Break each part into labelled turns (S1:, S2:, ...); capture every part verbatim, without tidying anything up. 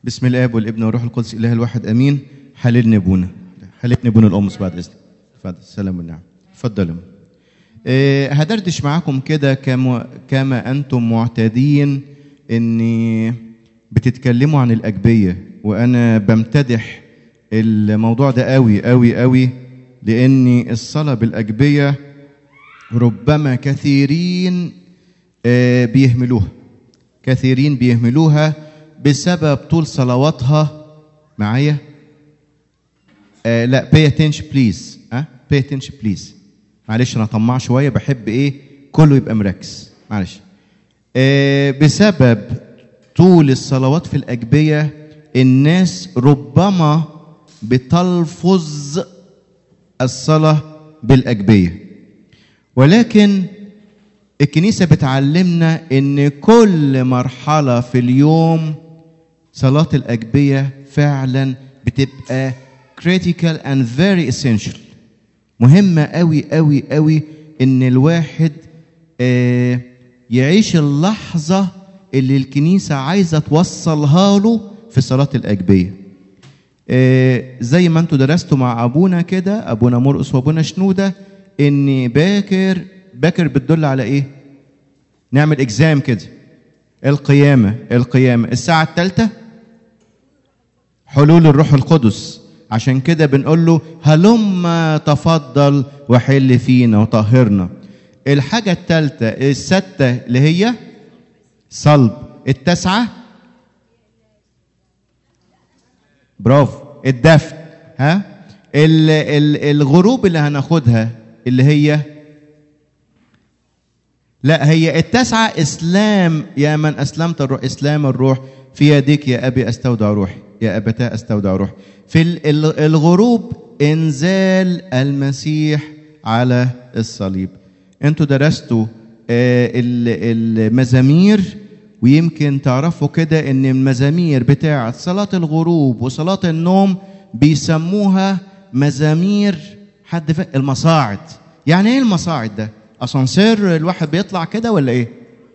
S1: بسم الاب والابن والروح القدس اله الواحد امين. حللني ابونا، حللني ابونا القمص بعد اذنك. اتفضل. السلام والنعم. اتفضلوا. إيه هدردش معاكم كده كما كما انتم معتادين اني بتتكلموا عن الاجبيه، وانا بمتدح الموضوع ده قوي قوي قوي، لاني الصلاه بالاجبيه ربما كثيرين آه بيهملوها كثيرين بيهملوها بسبب طول صلواتها. معايا؟ آه لا pay attention please. ها pay attention please. معلش انا طماع شويه، بحب ايه كله يبقى مركز. معلش. آه بسبب طول الصلوات في الاجبيه الناس ربما بتلفظ الصلاه بالاجبيه، ولكن الكنيسة بتعلمنا إن كل مرحلة في اليوم صلاة الأجبية فعلا بتبقى critical and very essential. مهمة قوي قوي قوي إن الواحد آه يعيش اللحظة اللي الكنيسة عايزة توصلها له في صلاة الأجبية. آه زي ما انتوا درستوا مع أبونا كده، أبونا مرقس وأبونا شنودة، إن باكر باكر بتدل على ايه؟ نعمل اكزام كده. القيامة القيامة الساعة الثالثة حلول الروح القدس. عشان كده بنقول له هلم تفضل وحل فينا وطهرنا. الحاجة الثالثة الستة اللي هي صلب. التاسعة برافو الدفن. ها الغروب اللي هناخدها اللي هي لا هي التاسعة إسلام. يا من أسلمت الروح، إسلام الروح في يديك يا أبي أستودع روحي، يا أبتاه أستودع روحي. في الغروب إنزال المسيح على الصليب. أنتوا درستوا المزامير، ويمكن تعرفوا كده إن المزامير بتاعة صلاة الغروب وصلاة النوم بيسموها مزامير حد فا... المصاعد. يعني إيه المصاعد ده؟ أسانسير الواحد بيطلع كده ولا إيه؟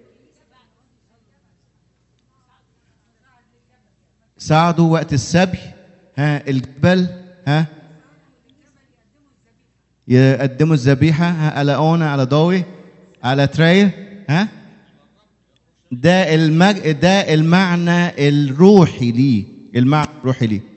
S1: ساعدوا وقت السبي. ها الجبل. ها يقدموا الذبيحة. ها على أونا، على ضوي، على تري. ها ده المج... ده المعنى الروحي ليه، المعنى الروحي ليه.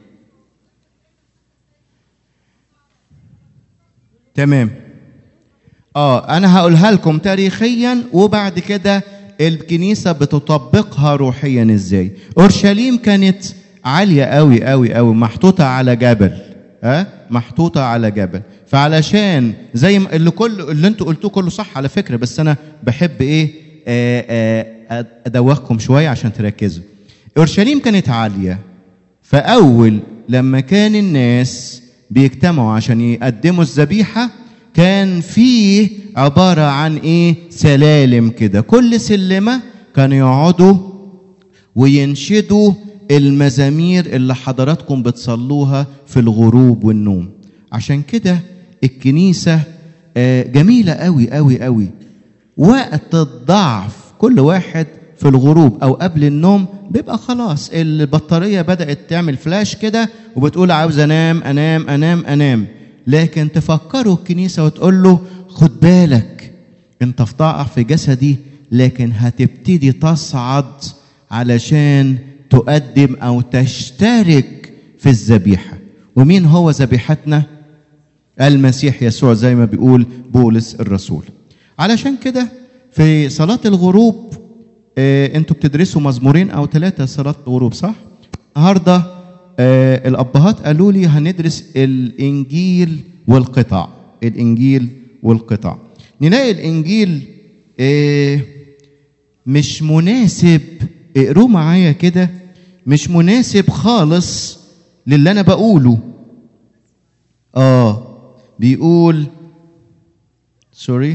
S1: تمام. اه انا هقولها لكم تاريخيا، وبعد كده الكنيسه بتطبقها روحيا ازاي. اورشليم كانت عاليه قوي قوي قوي، محطوطه على جبل. ها أه؟ محطوطه على جبل. فعلشان زي ما اللي كل اللي انتوا قلتوه كله صح على فكره، بس انا بحب ايه آآ آآ ادوخكم شويه عشان تركزوا. اورشليم كانت عاليه، فاول لما كان الناس بيجتمعوا عشان يقدموا الذبيحه كان فيه عبارة عن ايه؟ سلالم كده. كل سلمة كانوا يقعدوا وينشدوا المزامير اللي حضراتكم بتصلوها في الغروب والنوم. عشان كده الكنيسة جميلة قوي قوي قوي. وقت الضعف كل واحد في الغروب او قبل النوم بيبقى خلاص البطارية بدأت تعمل فلاش كده وبتقول عاوز انام انام انام انام. لكن تفكروا الكنيسة وتقول له خد بالك انت في ضعف في جسدي، لكن هتبتدي تصعد علشان تقدم او تشترك في الذبيحة. ومين هو ذبيحتنا؟ المسيح يسوع، زي ما بيقول بولس الرسول. علشان كده في صلاة الغروب اه انتوا بتدرسوا مزمورين او ثلاثة صلاة الغروب صح؟ النهارده آه الأبهات قالوا لي هندرس الإنجيل والقطع. الإنجيل والقطع. نلاقي الإنجيل آه مش مناسب. اقروا معايا كده، مش مناسب خالص للي أنا بقوله. آه بيقول سوري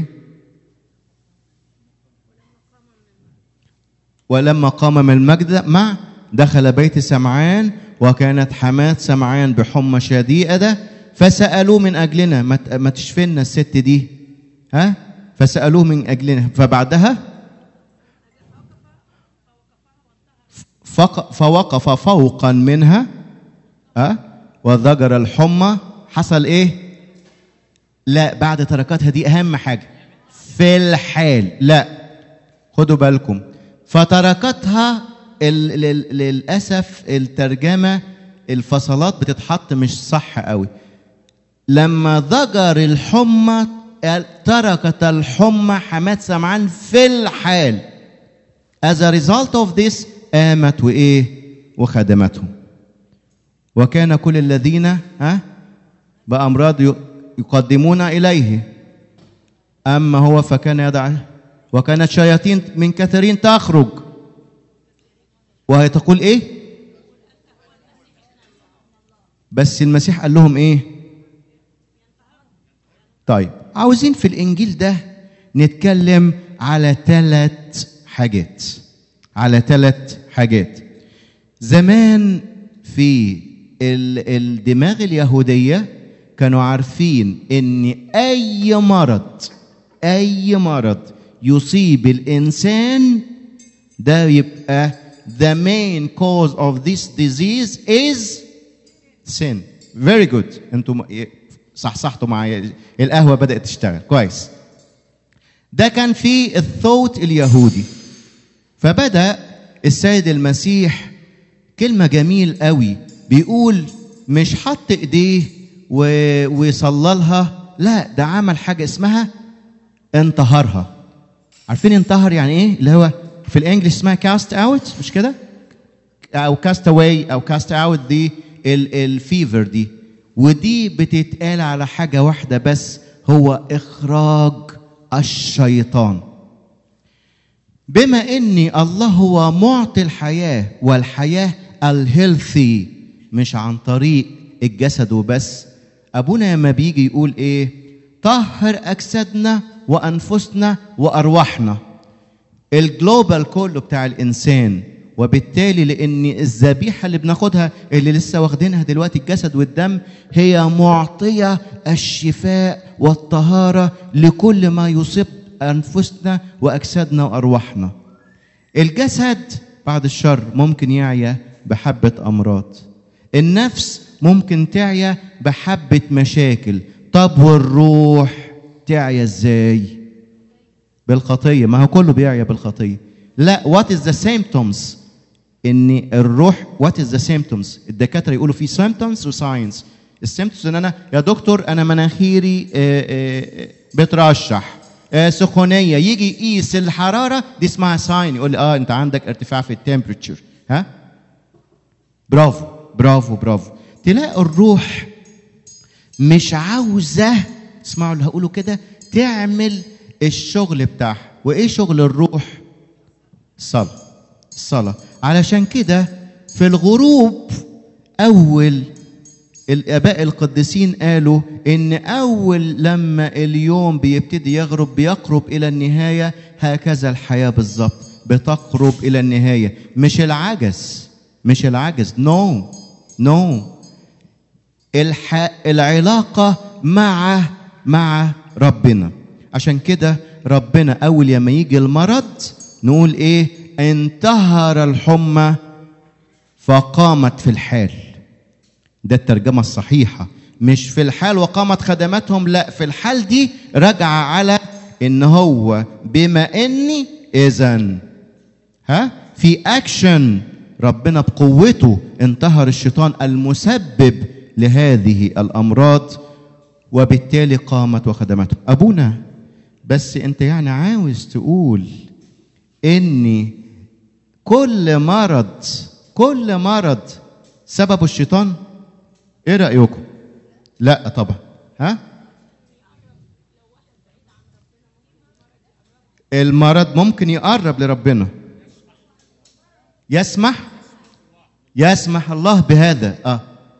S1: ولما قام من المجد مع دخل بيت سمعان، وكانت حماة سمعان بحمى شديدة، فسألوه من أجلنا ما تشفينا الست دي. ها فسألوه من أجلنا. فبعدها فوقف فوقا منها أه؟ وضجر الحمى. حصل ايه؟ لا، بعد تركتها دي اهم حاجه في الحال. لا، خدوا بالكم، فتركتها للاسف الترجمه الفصلات بتتحط مش صح قوي. لما ضجر الحمى تركت الحمى حماة سمعان في الحال. as a result of this قامت وايه وخدمتهم. وكان كل الذين ها بأمراض يقدمون إليه، أما هو فكان يدع. وكانت شياطين من كثيرين تخرج، وهي تقول إيه؟ بس المسيح قال لهم إيه؟ طيب، عاوزين في الإنجيل ده نتكلم على ثلاث حاجات على ثلاث حاجات. زمان في الدماغ اليهودية كانوا عارفين ان اي مرض اي مرض يصيب الانسان ده يبقى the main cause of this disease is sin. very good. انتم صحصحتوا معايا، القهوة بدأت تشتغل كويس. ده كان في الثوت اليهودي. فبدأ السيد المسيح كلمة جميل قوي، بيقول مش حط ايديه ويصلى لها، لا، ده عمل حاجة اسمها انتهرها. عارفين انتهر يعني ايه؟ اللي هو في الانجليش اسمها كاست اوت، مش كده؟ او كاست اواي او كاست اوت. دي الفيفر دي، ودي بتتقال على حاجة واحدة بس، هو اخراج الشيطان. بما اني الله هو معطي الحياة، والحياة الهيلثي مش عن طريق الجسد وبس. ابونا لما بيجي يقول ايه؟ طهر اجسادنا وانفسنا وارواحنا، الجلوبال كله بتاع الانسان. وبالتالي لان الذبيحه اللي بناخدها اللي لسه واخدينها دلوقتي الجسد والدم هي معطيه الشفاء والطهاره لكل ما يصيب انفسنا واجسادنا وارواحنا. الجسد بعد الشر ممكن يعيا بحبه امراض، النفس ممكن تعيا بحبه مشاكل. طب والروح تعيا ازاي؟ بالخطيه. ما هو كله بيعيا بالخطيه. لا، what is the symptoms؟ ان الروح what is the symptoms؟ الدكاتره يقولوا في symptoms و signs. السيمتومز ان انا يا دكتور انا مناخيري بترشح، سخونيه، يجي يقيس الحراره، دي اسمها ساين، يقول لي اه انت عندك ارتفاع في التمبريتشر. ها، برافو برافو برافو. تلاقي الروح مش عاوزه، اسمعوا اللي هقوله كده، تعمل الشغل بتاعها. وايه شغل الروح؟ الصلاه. الصلاه. علشان كده في الغروب اول الاباء القديسين قالوا ان اول لما اليوم بيبتدي يغرب بيقرب الى النهايه، هكذا الحياه بالظبط بتقرب الى النهايه. مش العجز مش العجز نو no. نو no. الح... العلاقه مع مع ربنا. عشان كده ربنا اول لما يجي المرض نقول ايه؟ انتهر الحمى فقامت في الحال. ده الترجمة الصحيحة، مش في الحال وقامت خدمتهم، لا، في الحال دي راجعة على ان هو بما اني اذن ها في اكشن ربنا بقوته انتهر الشيطان المسبب لهذه الامراض، وبالتالي قامت وخدمته. ابونا بس انت يعني عاوز تقول ان كل مرض كل مرض سببه الشيطان؟ ايه رأيكم؟ لا طبعا. ها، المرض ممكن يقرب لربنا، يسمح يسمح الله بهذا. اه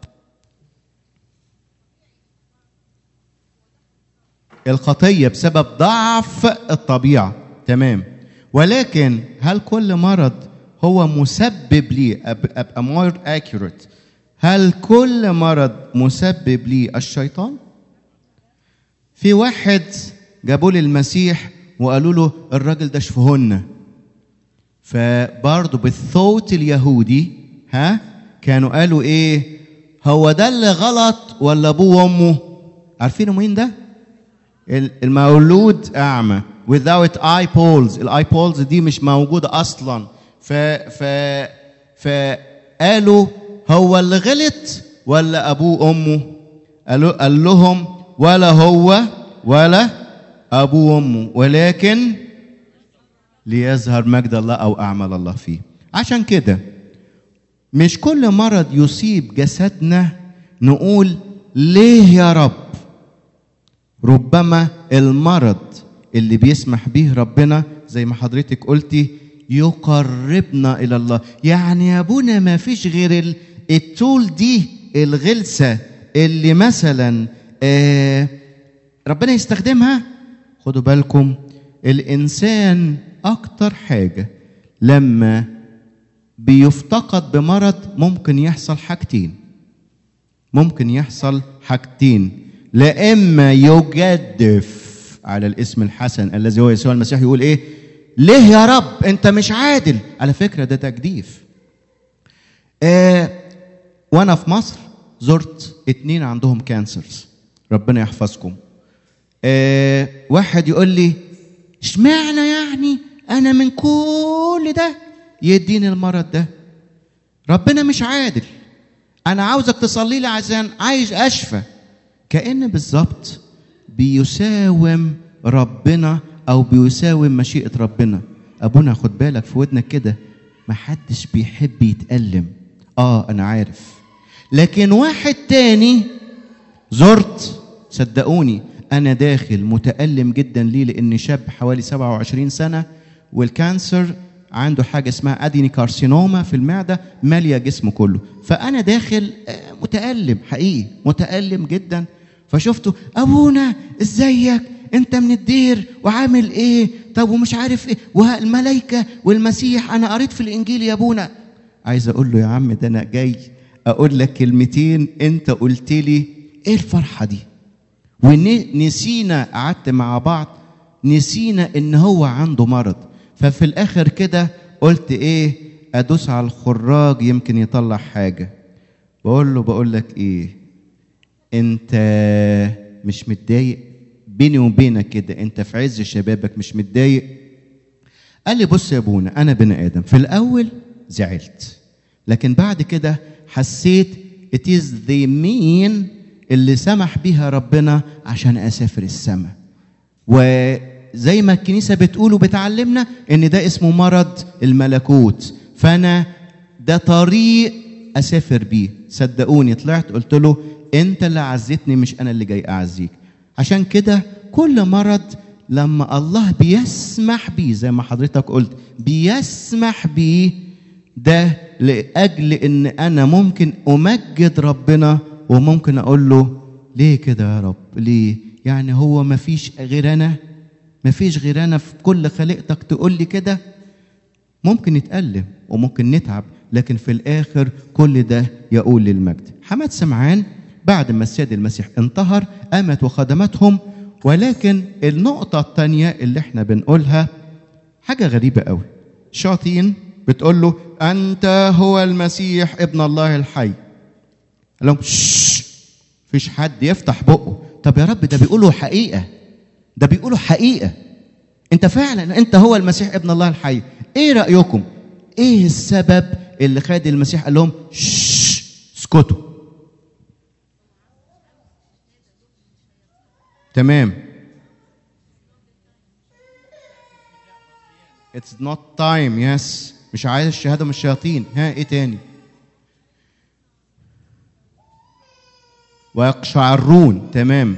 S1: الخطية بسبب ضعف الطبيعة، تمام. ولكن هل كل مرض هو مسبب لي؟ ابقى more accurate، هل كل مرض مسبب لي الشيطان؟ في واحد جابوا لي المسيح وقالوا له الراجل ده شفهن، فبرضه بالثوت اليهودي ها كانوا قالوا ايه؟ هو ده اللي غلط ولا ابوه وامه؟ عارفين مين ده؟ المولود اعمى without eyeballs. الايبولز دي مش موجوده اصلا. ف ف فقالوا هو اللي غلط ولا ابوه وامه؟ قالوا قال لهم ولا هو ولا ابوه وامه، ولكن ليظهر مجد الله او اعمال الله فيه. عشان كده مش كل مرض يصيب جسدنا نقول ليه يا رب. ربما المرض اللي بيسمح به ربنا زي ما حضرتك قلتي يقربنا الى الله. يعني يا ابونا ما فيش غير التول دي الغلسه اللي مثلا آه ربنا يستخدمها. خدوا بالكم الانسان اكتر حاجه لما بيفتقد بمرض ممكن يحصل حاجتين. ممكن يحصل حاجتين، لا اما يجدف على الاسم الحسن الذي هو يسوع المسيح، يقول ايه؟ ليه يا رب انت مش عادل؟ على فكره ده تجديف. آه وانا في مصر زرت اتنين عندهم كانسرز، ربنا يحفظكم. آه واحد يقول لي اشمعنى يعني انا من كل ده يديني المرض ده؟ ربنا مش عادل، انا عاوزك تصلي لي عشان عايز اشفى. كأن بالظبط بيساوم ربنا او بيساوم مشيئة ربنا. ابونا خد بالك في ودنك كده، محدش بيحب يتألم. اه انا عارف، لكن واحد تاني زرت صدقوني انا داخل متألم جدا. ليه؟ لان شاب حوالي سبعة وعشرين سنة والكانسر عنده حاجة اسمها اديني كارسينوما في المعدة مالية جسمه كله. فانا داخل متألم حقيقي، متألم جدا. فشفته ابونا ازيك انت من الدير وعامل ايه؟ طب ومش عارف ايه والملائكة والمسيح انا قريت في الانجيل يا ابونا. عايز اقول له يا عم ده انا جاي اقول لك كلمتين انت قلت لي ايه الفرحة دي؟ ونسينا قعدت مع بعض نسينا ان هو عنده مرض. ففي الاخر كده قلت ايه؟ ادوس على الخراج يمكن يطلع حاجة. بقول له بقول لك ايه، انت مش متضايق؟ بيني وبينك كده انت في عز شبابك مش متضايق؟ قال لي بص يا ابونا انا بني ادم، في الاول زعلت لكن بعد كده حسيت it is the mean اللي سمح بيها ربنا عشان اسافر السماء. وزي ما الكنيسة بتقول وبتعلمنا ان ده اسمه مرض الملكوت، فانا ده طريق اسافر بيه. صدقوني طلعت قلت له انت اللي عزتني مش انا اللي جاي اعزيك. عشان كده كل مرض لما الله بيسمح بيه زي ما حضرتك قلت بيسمح بيه ده لاجل ان انا ممكن امجد ربنا، وممكن اقول له ليه كده يا رب؟ ليه؟ يعني هو ما فيش غير انا؟ ما فيش غير انا في كل خليقتك تقول لي كده؟ ممكن نتألم وممكن نتعب، لكن في الاخر كل ده يقول للمجد. حماد سمعان بعد ما السيد المسيح انتهر قامت وخدمتهم. ولكن النقطة الثانية اللي احنا بنقولها حاجة غريبة قوي. الشياطين بتقول له أنت هو المسيح ابن الله الحي. قال لهم شش فيش حد يفتح بقه. طب يا رب ده بيقولوا حقيقة، ده بيقولوا حقيقة، انت فعلا انت هو المسيح ابن الله الحي. ايه رأيكم؟ ايه السبب اللي خد المسيح قال لهم شش اسكتوا؟ تمام. It's not time. yes. مش عايز الشهادة من الشياطين. ها ايه تاني؟ ويقشعرون. تمام.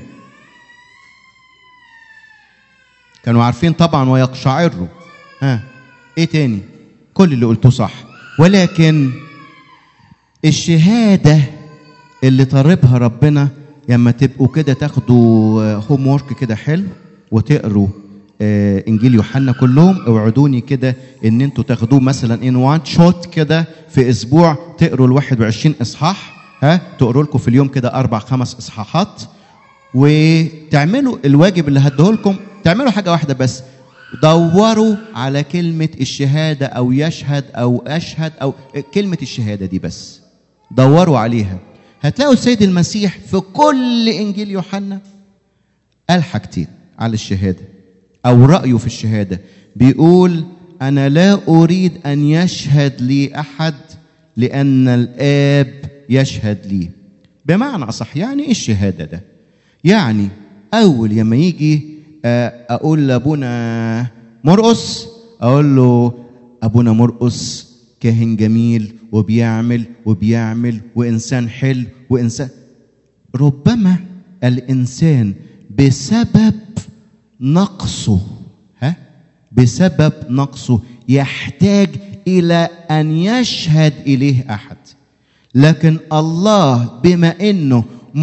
S1: كانوا عارفين طبعا ويقشعروا. ها ايه تاني؟ كل اللي قلته صح. ولكن الشهادة اللي طالبها ربنا لما تبقوا كده تاخدوا هوم وورك كده حلو وتقروا آه انجيل يوحنا كلهم. اوعدوني كده ان انتوا تاخدوه مثلا ان وان شوت كده في اسبوع، تقروا ال واحد وعشرين اصحاح. ها تقروا لكم في اليوم كده اربع خمس اصحاحات، وتعملوا الواجب اللي هديه لكم. تعملوا حاجه واحده بس، دوروا على كلمة الشهادة أو يشهد أو أشهد أو كلمة الشهادة دي بس، دوروا عليها. هتلاقوا السيد المسيح في كل إنجيل يوحنا قال حاجتين على الشهادة أو رأيه في الشهادة. بيقول أنا لا أريد أن يشهد لي أحد لأن الآب يشهد لي. بمعنى أصح يعني إيه الشهادة ده؟ يعني أول لما يجي أقول لأبونا مرقس أقول له أبونا مرقس كاهن جميل وبيعمل وبيعمل وإنسان حلو وإنسان، ربما الإنسان بسبب نقصه ها بسبب نقصه يحتاج إلى أن يشهد إليه أحد، لكن الله بما إنه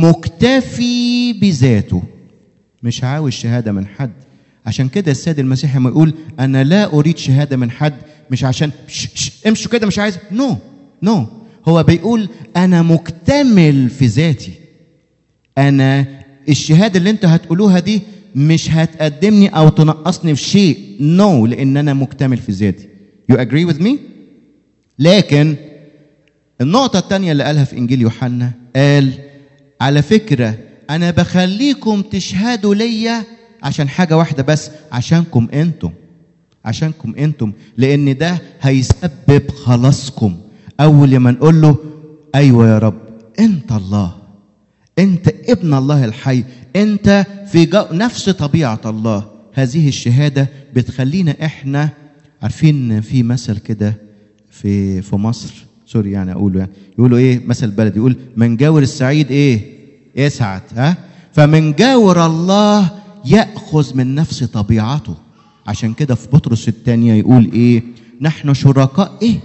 S1: مكتفي بذاته مش عاوز شهادة من حد. عشان كده السيد المسيح لما يقول أنا لا أريد شهادة من حد مش عشان ش ش امشوا كده مش عايز، نو نو هو بيقول أنا مكتمل في ذاتي. أنا الشهادة اللي أنتوا هتقولوها دي مش هتقدمني أو تنقصني في شيء، نو لأن أنا مكتمل في ذاتي. You agree with me؟ لكن النقطة الثانية اللي قالها في إنجيل يوحنا قال على فكرة أنا بخليكم تشهدوا ليا عشان حاجة واحدة بس، عشانكم أنتم عشانكم أنتم لأن ده هيسبب خلاصكم. أول لما نقول له أيوة يا رب أنت الله، أنت ابن الله الحي، أنت في جو نفس طبيعة الله، هذه الشهادة بتخلينا إحنا عارفين. في مثل كده في في مصر سوري يعني أقوله يعني يقولوا إيه مثل بلدي يقول من جاور السعيد إيه يسعد. ها فمن جاور الله يأخذ من نفس طبيعته. عشان كده في بطرس الثانية يقول إيه نحن شركاء إيه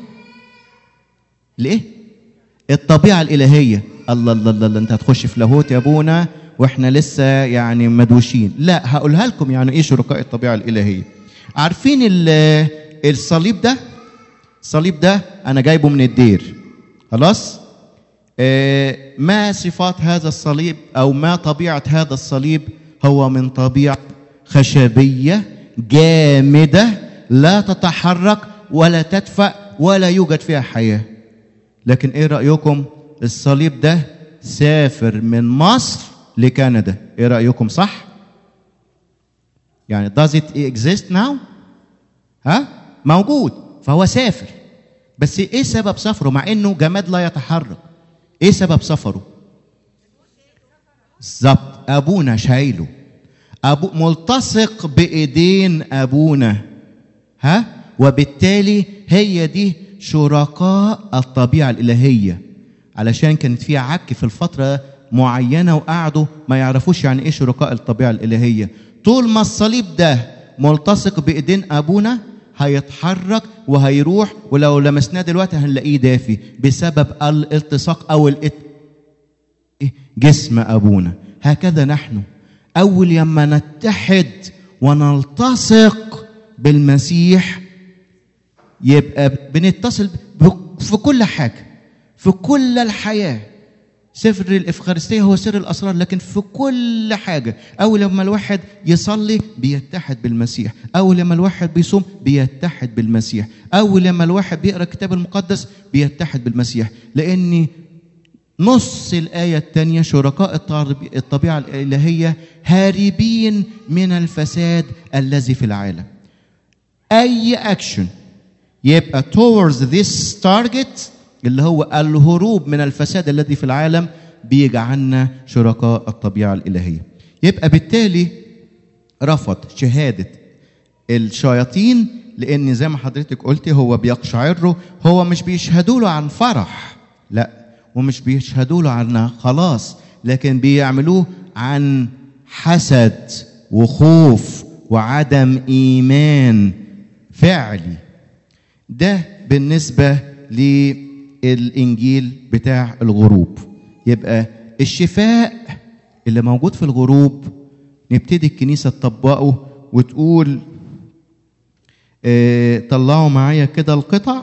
S1: لإيه الطبيعة الإلهية. الله الله الله أنت هتخش في لاهوت يا أبونا وإحنا لسه يعني مدوشين. لا هقولها لكم يعني إيه شركاء الطبيعة الإلهية. عارفين الصليب ده؟ الصليب ده أنا جايبه من الدير خلاص. آه ما صفات هذا الصليب أو ما طبيعة هذا الصليب؟ هو من طبيعة خشبية جامدة لا تتحرك ولا تدفع ولا يوجد فيها حياة. لكن إيه رأيكم الصليب ده سافر من مصر لكندا؟ إيه رأيكم صح؟ يعني does it exist now؟ ها موجود فهو سافر. بس إيه سبب سفره مع إنه جماد لا يتحرك؟ إيه سبب سفره؟ بالظبط أبونا شايله، أبو ملتصق بإيدين أبونا. ها وبالتالي هي دي شركاء الطبيعة الإلهية. علشان كانت في عك في الفترة معينة وقعدوا ما يعرفوش يعني إيه شركاء الطبيعة الإلهية. طول ما الصليب ده ملتصق بإيدين أبونا هيتحرك وهيروح، ولو لمسناه دلوقتي هنلاقيه دافي بسبب الالتصاق أو الات... جسم أبونا. هكذا نحن أول يما نتحد ونلتصق بالمسيح يبقى بنتصل في كل حاجة في كل الحياة. سفر الإفخارستية هو سر الأسرار، لكن في كل حاجة. أول لما الواحد يصلي بيتحد بالمسيح، أول لما الواحد بيصوم بيتحد بالمسيح، أول لما الواحد بيقرأ الكتاب المقدس بيتحد بالمسيح. لأن نص الآية الثانية شركاء الطبيعة الإلهية هاربين من الفساد الذي في العالم. أي أكشن يبقى towards this target اللي هو الهروب من الفساد الذي في العالم بيجعلنا شركاء الطبيعة الإلهية. يبقى بالتالي رفض شهادة الشياطين، لأن زي ما حضرتك قلتي هو بيقشعروا، هو مش بيشهدوا له عن فرح، لا، ومش بيشهدوا له عن خلاص، لكن بيعملوه عن حسد وخوف وعدم إيمان فعلي. ده بالنسبة للإنجيل بتاع الغروب. يبقى الشفاء اللي موجود في الغروب نبتدي الكنيسة تطبقه وتقول اه طلعوا معايا كده القطع.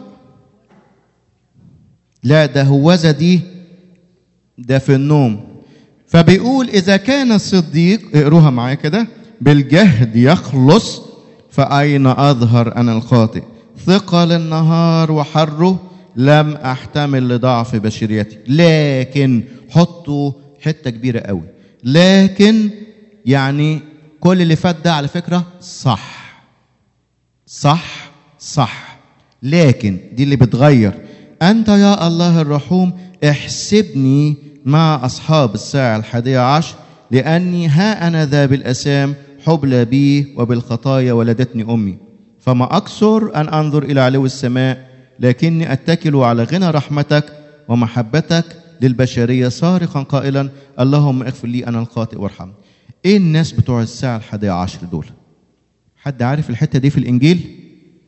S1: لا ده هوذا دي ده في النوم. فبيقول إذا كان الصديق، اقروها معايا كده، بالجهد يخلص فأين أظهر أنا الخاطئ؟ ثقل النهار وحره لم أحتمل لضعف بشريتي. لكن حطوا حتة كبيرة قوي، لكن يعني كل اللي فات ده على فكرة صح صح صح، لكن دي اللي بتغير. أنت يا الله الرحوم احسبني مع أصحاب الساعة الحادية عشر، لأني ها أنا ذا بالأسام حبلى بي وبالخطايا ولدتني أمي. فما أكثر أن أنظر إلى علو السماء، لكني أتكل على غنى رحمتك ومحبتك للبشرية صارخا قائلا اللهم اغفر لي أنا الخاطئ وارحمني. إيه الناس بتوع الساعة الحادية عشر دول؟ حد عارف الحتة دي في الإنجيل؟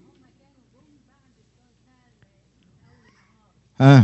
S1: ها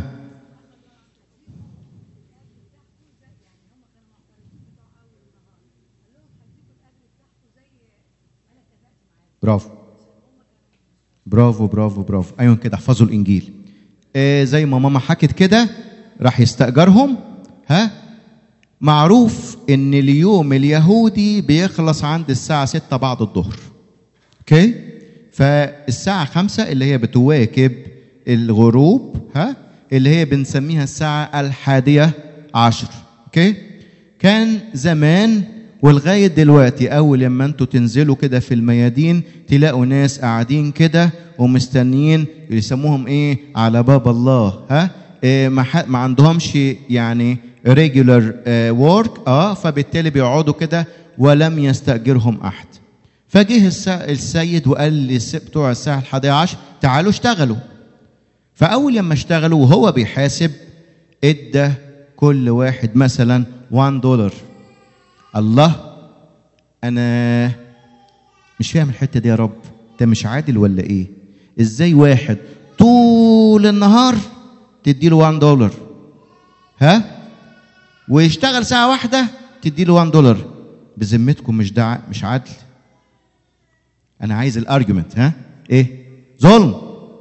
S1: برافو برافو برافو برافو ايوه كده، احفظوا الانجيل. آه زي ما ماما حكت كده، راح يستأجرهم. ها معروف ان اليوم اليهودي بيخلص عند الساعة ستة بعد الظهر. اوكي، فالساعة خمسة اللي هي بتواكب الغروب، ها اللي هي بنسميها الساعة الحادية عشر. اوكي، كان زمان ولغاية دلوقتي أول لما أنتوا تنزلوا كده في الميادين تلاقوا ناس قاعدين كده ومستنيين، يسموهم إيه؟ على باب الله. ها إيه، ما, ما عندهمش يعني regular work، اه فبالتالي بيقعدوا كده ولم يستأجرهم أحد. فجه السيد وقال لي بتوع الساعة الحادية عشر تعالوا اشتغلوا. فأول لما اشتغلوا وهو بيحاسب ادى كل واحد مثلا واحد دولار. الله، أنا مش فاهم الحتة دي يا رب، أنت مش عادل ولا إيه؟ إزاي واحد طول النهار تديله واحد دولار، ها؟ ويشتغل ساعة واحدة تديله واحد دولار؟ بذمتكم مش ده مش عدل؟ أنا عايز الأرجيومنت. ها؟ إيه؟ ظلم؟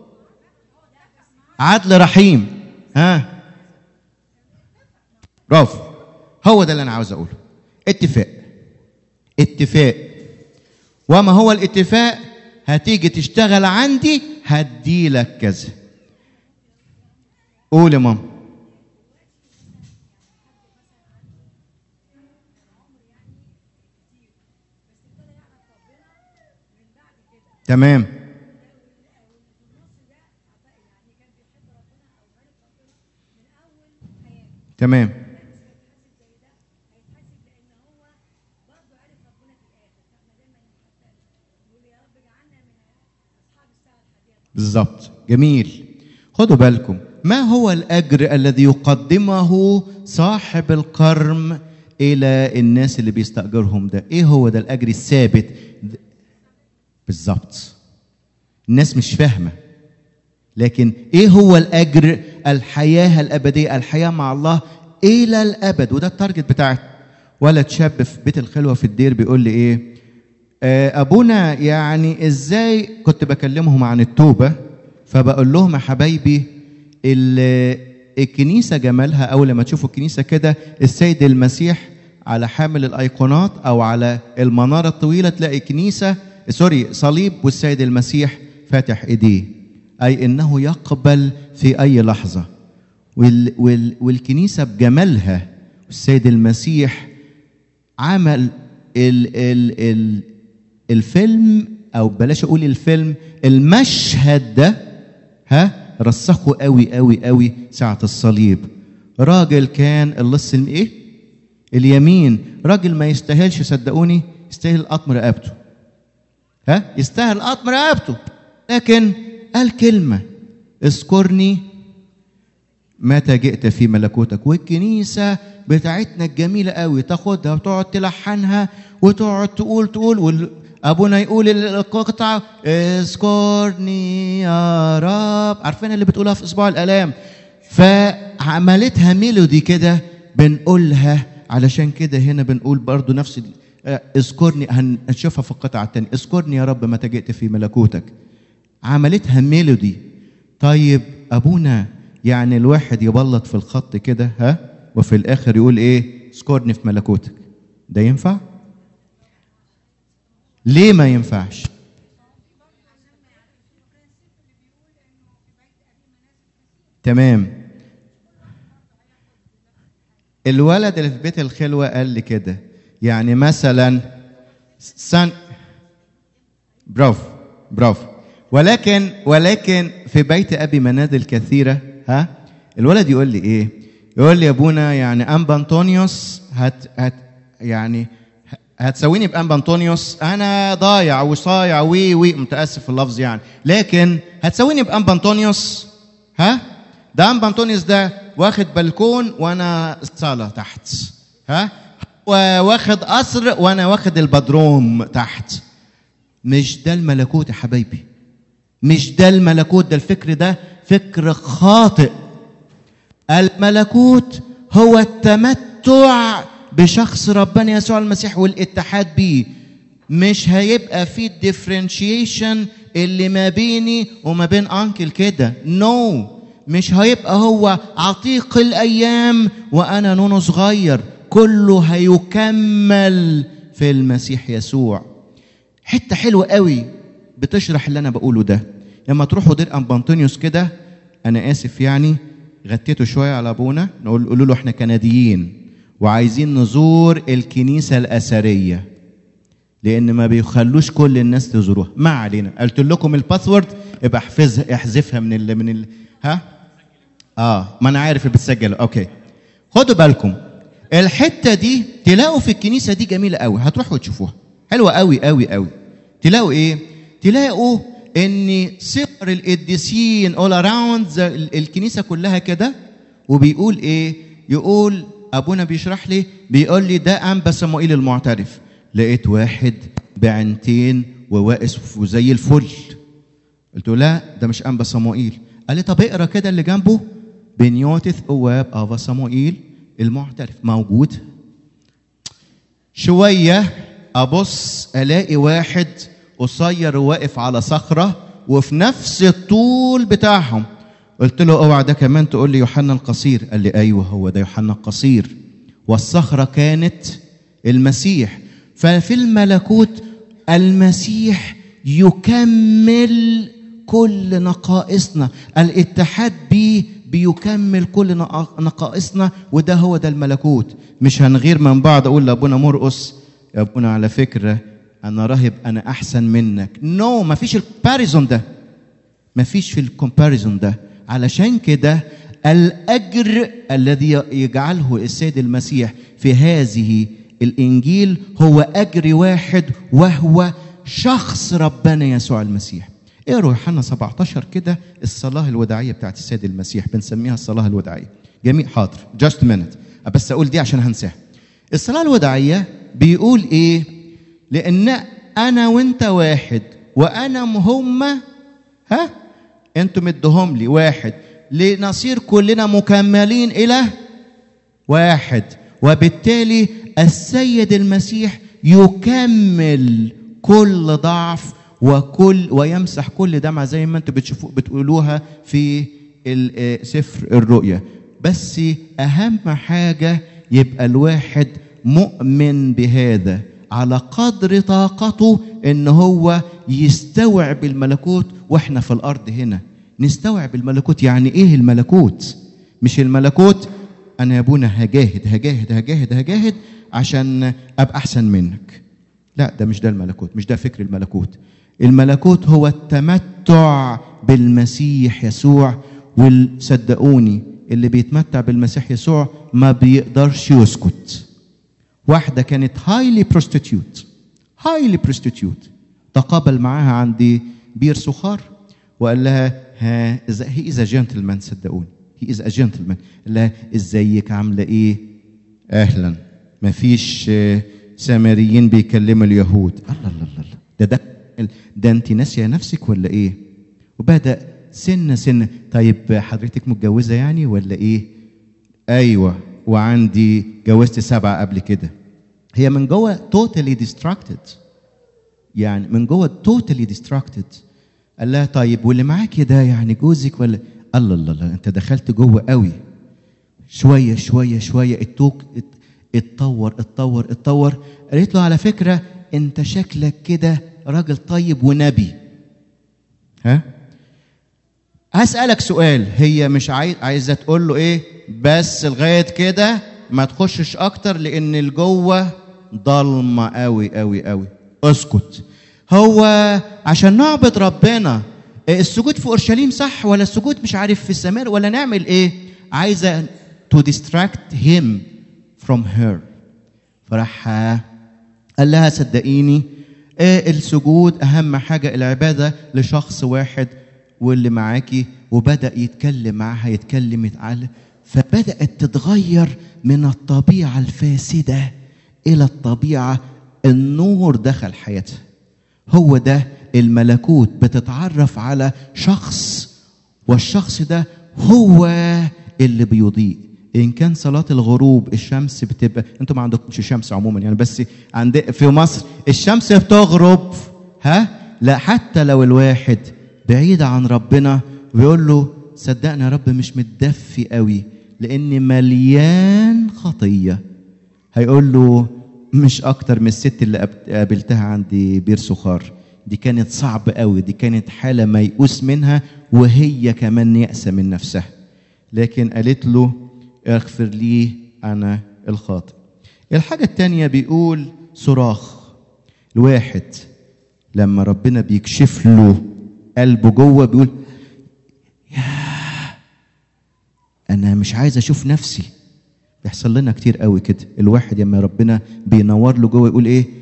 S1: عدل رحيم؟ ها؟ برافو، هو ده اللي أنا عاوز أقوله. اتفاق اتفاق. وما هو الاتفاق؟ هتيجي تشتغل عندي هديلك كذا. قول يا ماما. تمام تمام بالظبط. جميل. خدوا بالكم، ما هو الأجر الذي يقدمه صاحب الكرم إلى الناس اللي بيستأجرهم ده؟ إيه هو ده الأجر الثابت؟ بالظبط. الناس مش فاهمة، لكن إيه هو الأجر؟ الحياة الأبدية، الحياة مع الله إلى الأبد، وده التارجت بتاعت. ولد شاب في بيت الخلوة في الدير بيقول لي إيه؟ أبونا يعني إزاي، كنت بكلمهم عن التوبة، فبقول لهم يا حبايبي الكنيسة جمالها أول لما تشوفوا الكنيسة كده السيد المسيح على حامل الأيقونات أو على المنارة الطويلة تلاقي كنيسة سوري صليب والسيد المسيح فاتح إيديه، أي إنه يقبل في أي لحظة. وال وال والكنيسة بجمالها السيد المسيح عمل ال ال ال الفيلم، أو بلاش أقول الفيلم، المشهد ده ها رسخه قوي قوي قوي ساعة الصليب. راجل كان اللص ايه اليمين، راجل ما يستاهلش صدقوني، يستاهل قطم رقبته. ها يستاهل قطم رقبته، لكن قال كلمة: اذكرني متى جئت في ملكوتك. والكنيسة بتاعتنا الجميلة قوي تاخدها وتقعد تلحنها وتقعد تقول تقول ابونا يقول القطعه اذكرني يا رب، عارفين اللي بتقولها في اسبوع الالام، فعملتها ميلودي كده بنقولها. علشان كده هنا بنقول برضو نفس اذكرني، هنشوفها في القطعه الثانيه، اذكرني يا رب متى جئت في ملكوتك، عملتها ميلودي. طيب ابونا يعني الواحد يبلط في الخط كده ها وفي الاخر يقول ايه؟ اذكرني في ملكوتك، ده ينفع؟ ليه ما ينفعش؟ تمام. الولد اللي في بيت الخلوة قال لي كده، يعني مثلا سن برافو برافو ولكن ولكن في بيت أبي منازل كثيرة. ها الولد يقول لي إيه؟ يقول لي يا أبونا يعني أنبا أنطونيوس هت هت يعني هتسويني بأنبا أنطونيوس، أنا ضايع وصايع وي وي متأسف في اللفظ يعني، لكن هتسويني بأنبا أنطونيوس. ها ده أنبا أنطونيوس ده واخد بلكون وأنا صالة تحت، ها واخد قصر وأنا واخد البدروم تحت. مش ده الملكوت يا حبايبي، مش ده الملكوت. ده الفكر ده فكر خاطئ. الملكوت هو التمتع بشخص ربنا يسوع المسيح والاتحاد بيه. مش هيبقى فيه الديفرنشيشن اللي ما بيني وما بين انكل كده، نو no. مش هيبقى هو عتيق الايام وانا نونو صغير، كله هيكمل في المسيح يسوع. حته حلوه قوي بتشرح اللي انا بقوله ده. لما تروحوا دير أنبا أنطونيوس كده، انا اسف يعني غتيته شويه على ابونا، نقول قولوا له احنا كنديين وعايزين نزور الكنيسه الاثريه، لان ما بيخلوش كل الناس تزوروها. ما علينا، قلت لكم الباسورد ابقى احفظها احذفها من ال من ال ها اه ما انا عارف بتسجل. اوكي خدوا بالكم، الحته دي تلاقوا في الكنيسه دي جميله قوي، هتروحوا تشوفوها حلوه قوي قوي قوي. تلاقوا ايه؟ تلاقوا ان صقر القديسين all around الكنيسه كلها كده. وبيقول ايه؟ يقول ابونا بيشرح لي، بيقول لي ده انبا صموئيل المعترف. لقيت واحد بعينتين وواقف وزي الفل. قلت له لا ده مش انبا صموئيل. قال لي طب اقرا كده اللي جنبه، بنيوتث اواب افا صموئيل المعترف موجود. شويه ابص الاقي واحد قصير واقف على صخره وفي نفس الطول بتاعهم. قلت له اوعى ده كمان تقول لي يوحنا القصير. قال لي ايوه هو ده يوحنا القصير، والصخره كانت المسيح. ففي الملكوت المسيح يكمل كل نقائصنا، الاتحاد بيه بيكمل كل نقائصنا، وده هو ده الملكوت. مش هنغير من بعض اقول لابونا مرقس يا ابونا على فكره انا راهب انا احسن منك. نو no, مفيش الكومباريزون ده، مفيش في الكومباريزون ده. علشان كده الاجر الذي يجعله السيد المسيح في هذه الانجيل هو اجر واحد، وهو شخص ربنا يسوع المسيح. اقروا يوحنا سبعتاشر كده، الصلاه الوداعيه بتاعت السيد المسيح، بنسميها الصلاه الوداعيه. جميل حاضر جاست مينت بس اقول دي عشان هنساها. الصلاه الوداعيه بيقول ايه؟ لان انا وانت واحد، وانا هم ها انتم مدهم لي واحد، لنصير كلنا مكملين الى واحد. وبالتالي السيد المسيح يكمل كل ضعف وكل ويمسح كل دمعة، زي ما انتم بتشوفوا بتقولوها في سفر الرؤيا. بس اهم حاجة يبقى الواحد مؤمن بهذا على قدر طاقته، ان هو يستوعب الملكوت. واحنا في الارض هنا نستوعب الملكوت. يعني ايه الملكوت؟ مش الملكوت انا يا ابونا هجاهد هجاهد هجاهد هجاهد عشان ابقى احسن منك. لا ده مش ده الملكوت، مش ده فكر الملكوت. الملكوت هو التمتع بالمسيح يسوع. وصدقوني اللي بيتمتع بالمسيح يسوع ما بيقدرش يسكت. واحدة كانت هايلي بروستيتيوت هايلي بروستيتيوت تقابل معاها عند بير سخار وقال لها ها هي از ا جنتلمان، صدقوني هي از ا جنتلمان. قال لها ازيك عامله ايه؟ اهلا. مفيش سامريين بيكلموا اليهود. الله الله الله ده ده ده انت ناسيه نفسك ولا ايه؟ وبدا سنه سنه. طيب حضرتك متجوزه يعني ولا ايه؟ ايوه وعندي جوزت سبعه قبل كده. هي من جوه توتالي ديستراكتد، يعني من جوه توتالي ديستراكتد. قال لها طيب واللي معاكي ده يعني جوزك ولا؟ الله الله الله انت دخلت جوه قوي. شويه شويه شويه التوك اتطور اتطور اتطور. قالت له على فكره انت شكلك كده راجل طيب ونبي. ها هسألك سؤال، هي مش عايز عايزة تقول له ايه؟ بس لغاية كده ما تخشش اكتر لان الجوه ضلمة قوي قوي قوي. اسكت. هو عشان نعبد ربنا السجود في اورشليم صح، ولا السجود مش عارف في السماء، ولا نعمل ايه؟ عايزة to distract him from her. فراح قال لها صدقيني إيه السجود اهم حاجة، العبادة لشخص واحد واللي معاكي. وبدأ يتكلم معاها يتكلم يتعلم، فبدأت تتغير من الطبيعة الفاسدة إلى الطبيعة النور دخل حياتها. هو ده الملكوت، بتتعرف على شخص والشخص ده هو اللي بيضيء. إن كان صلاة الغروب الشمس بتبقى، أنتم ما عندكمش شمس عموما يعني، بس عند في مصر الشمس بتغرب ها؟ لا، حتى لو الواحد بعيد عن ربنا بيقول له صدقني يا رب مش متدفي قوي لأني مليان خطية، هيقول له مش أكتر من الست اللي قابلتها عندي بير سخار، دي كانت صعب قوي، دي كانت حالة ميؤوس منها وهي كمان يأسة من نفسها، لكن قالت له اغفر لي أنا الخاطئ. الحاجة التانية بيقول صراخ. الواحد لما ربنا بيكشف له قلبه جوه بيقول يا أنا مش عايز أشوف نفسي. بيحصل لنا كتير قوي كده، الواحد لما ربنا بينور له جوه يقول إيه؟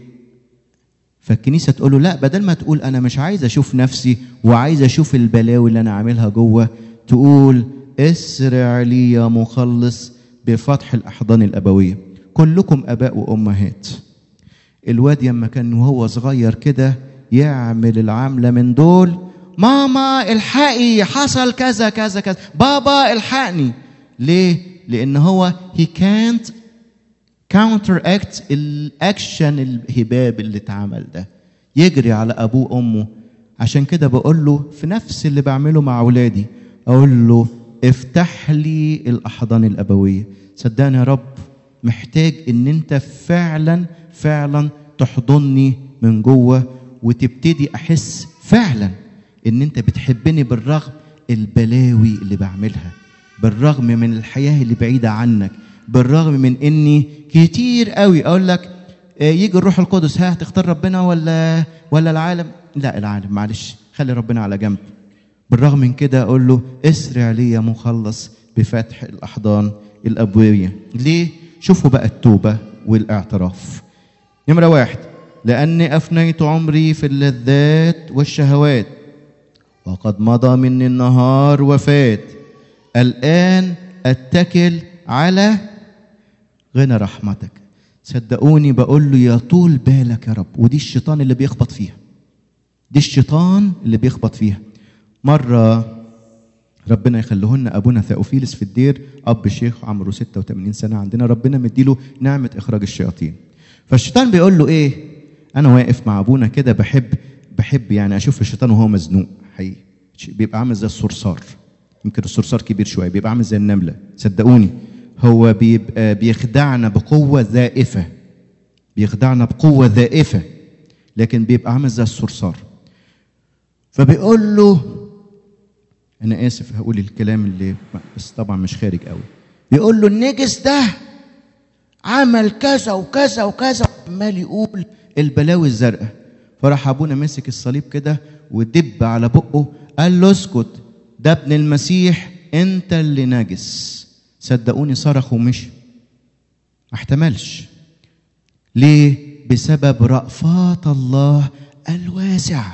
S1: فالكنيسة تقول له لا، بدل ما تقول أنا مش عايز أشوف نفسي وعايز أشوف البلاوي اللي أنا عاملها جوه، تقول اسرع لي يا مخلص بفتح الأحضان الأبوية. كلكم أباء وأمهات. الواد يما كان وهو صغير كده يعمل العملة من دول، ماما الحقي حصل كذا كذا كذا، بابا الحقني. ليه؟ لأن هو he can't counteract الأكشن الهباب اللي اتعمل ده، يجري على أبوه وأمه. عشان كده بقول له في نفس اللي بعمله مع أولادي، أقول له افتح لي الأحضان الأبوية. صدقني يا رب محتاج إن أنت فعلا فعلا تحضني من جوه وتبتدي أحس فعلا إن أنت بتحبني بالرغم البلاوي اللي بعملها، بالرغم من الحياة اللي بعيدة عنك، بالرغم من إني كتير قوي أقول لك يجي الروح القدس، ها تختار ربنا ولا ولا العالم؟ لا العالم، معلش خلي ربنا على جنب. بالرغم من كده أقول له اسرع لي يا مخلص بفتح الأحضان الأبوية. ليه؟ شوفوا بقى التوبة والاعتراف. نمرة واحد، لأني أفنيت عمري في اللذات والشهوات وقد مضى مني النهار وفات، الآن أتكل على غنى رحمتك. صدقوني بقول له يا طول بالك يا رب. ودي الشيطان اللي بيخبط فيها، دي الشيطان اللي بيخبط فيها. مرة ربنا يخليهن أبونا ثأوفيلس في الدير، أب شيخ عمره ستة وثمانين سنة عندنا، ربنا مديله نعمة إخراج الشياطين. فالشيطان بيقول له إيه؟ أنا واقف مع أبونا كده بحب بحب يعني أشوف الشيطان وهو مزنوق حقيقي، بيبقى عامل زي الصرصار، يمكن الصرصار كبير شوية، بيبقى عامل زي النملة. صدقوني هو بيبقى بيخدعنا بقوة ذائفة، بيخدعنا بقوة ذائفة، لكن بيبقى عامل زي الصرصار. فبيقول له، أنا آسف هقول الكلام اللي بس طبعا مش خارج قوي، بيقول له النجس ده عمل كذا وكذا وكذا، عمال يقول البلاوي الزرقاء. فراح أبونا مسك الصليب كده ودب على بقه، قال له اسكت، ده ابن المسيح، انت اللي نجس. صدقوني صرخ ومشي، ما احتملش. ليه؟ بسبب رأفات الله الواسعة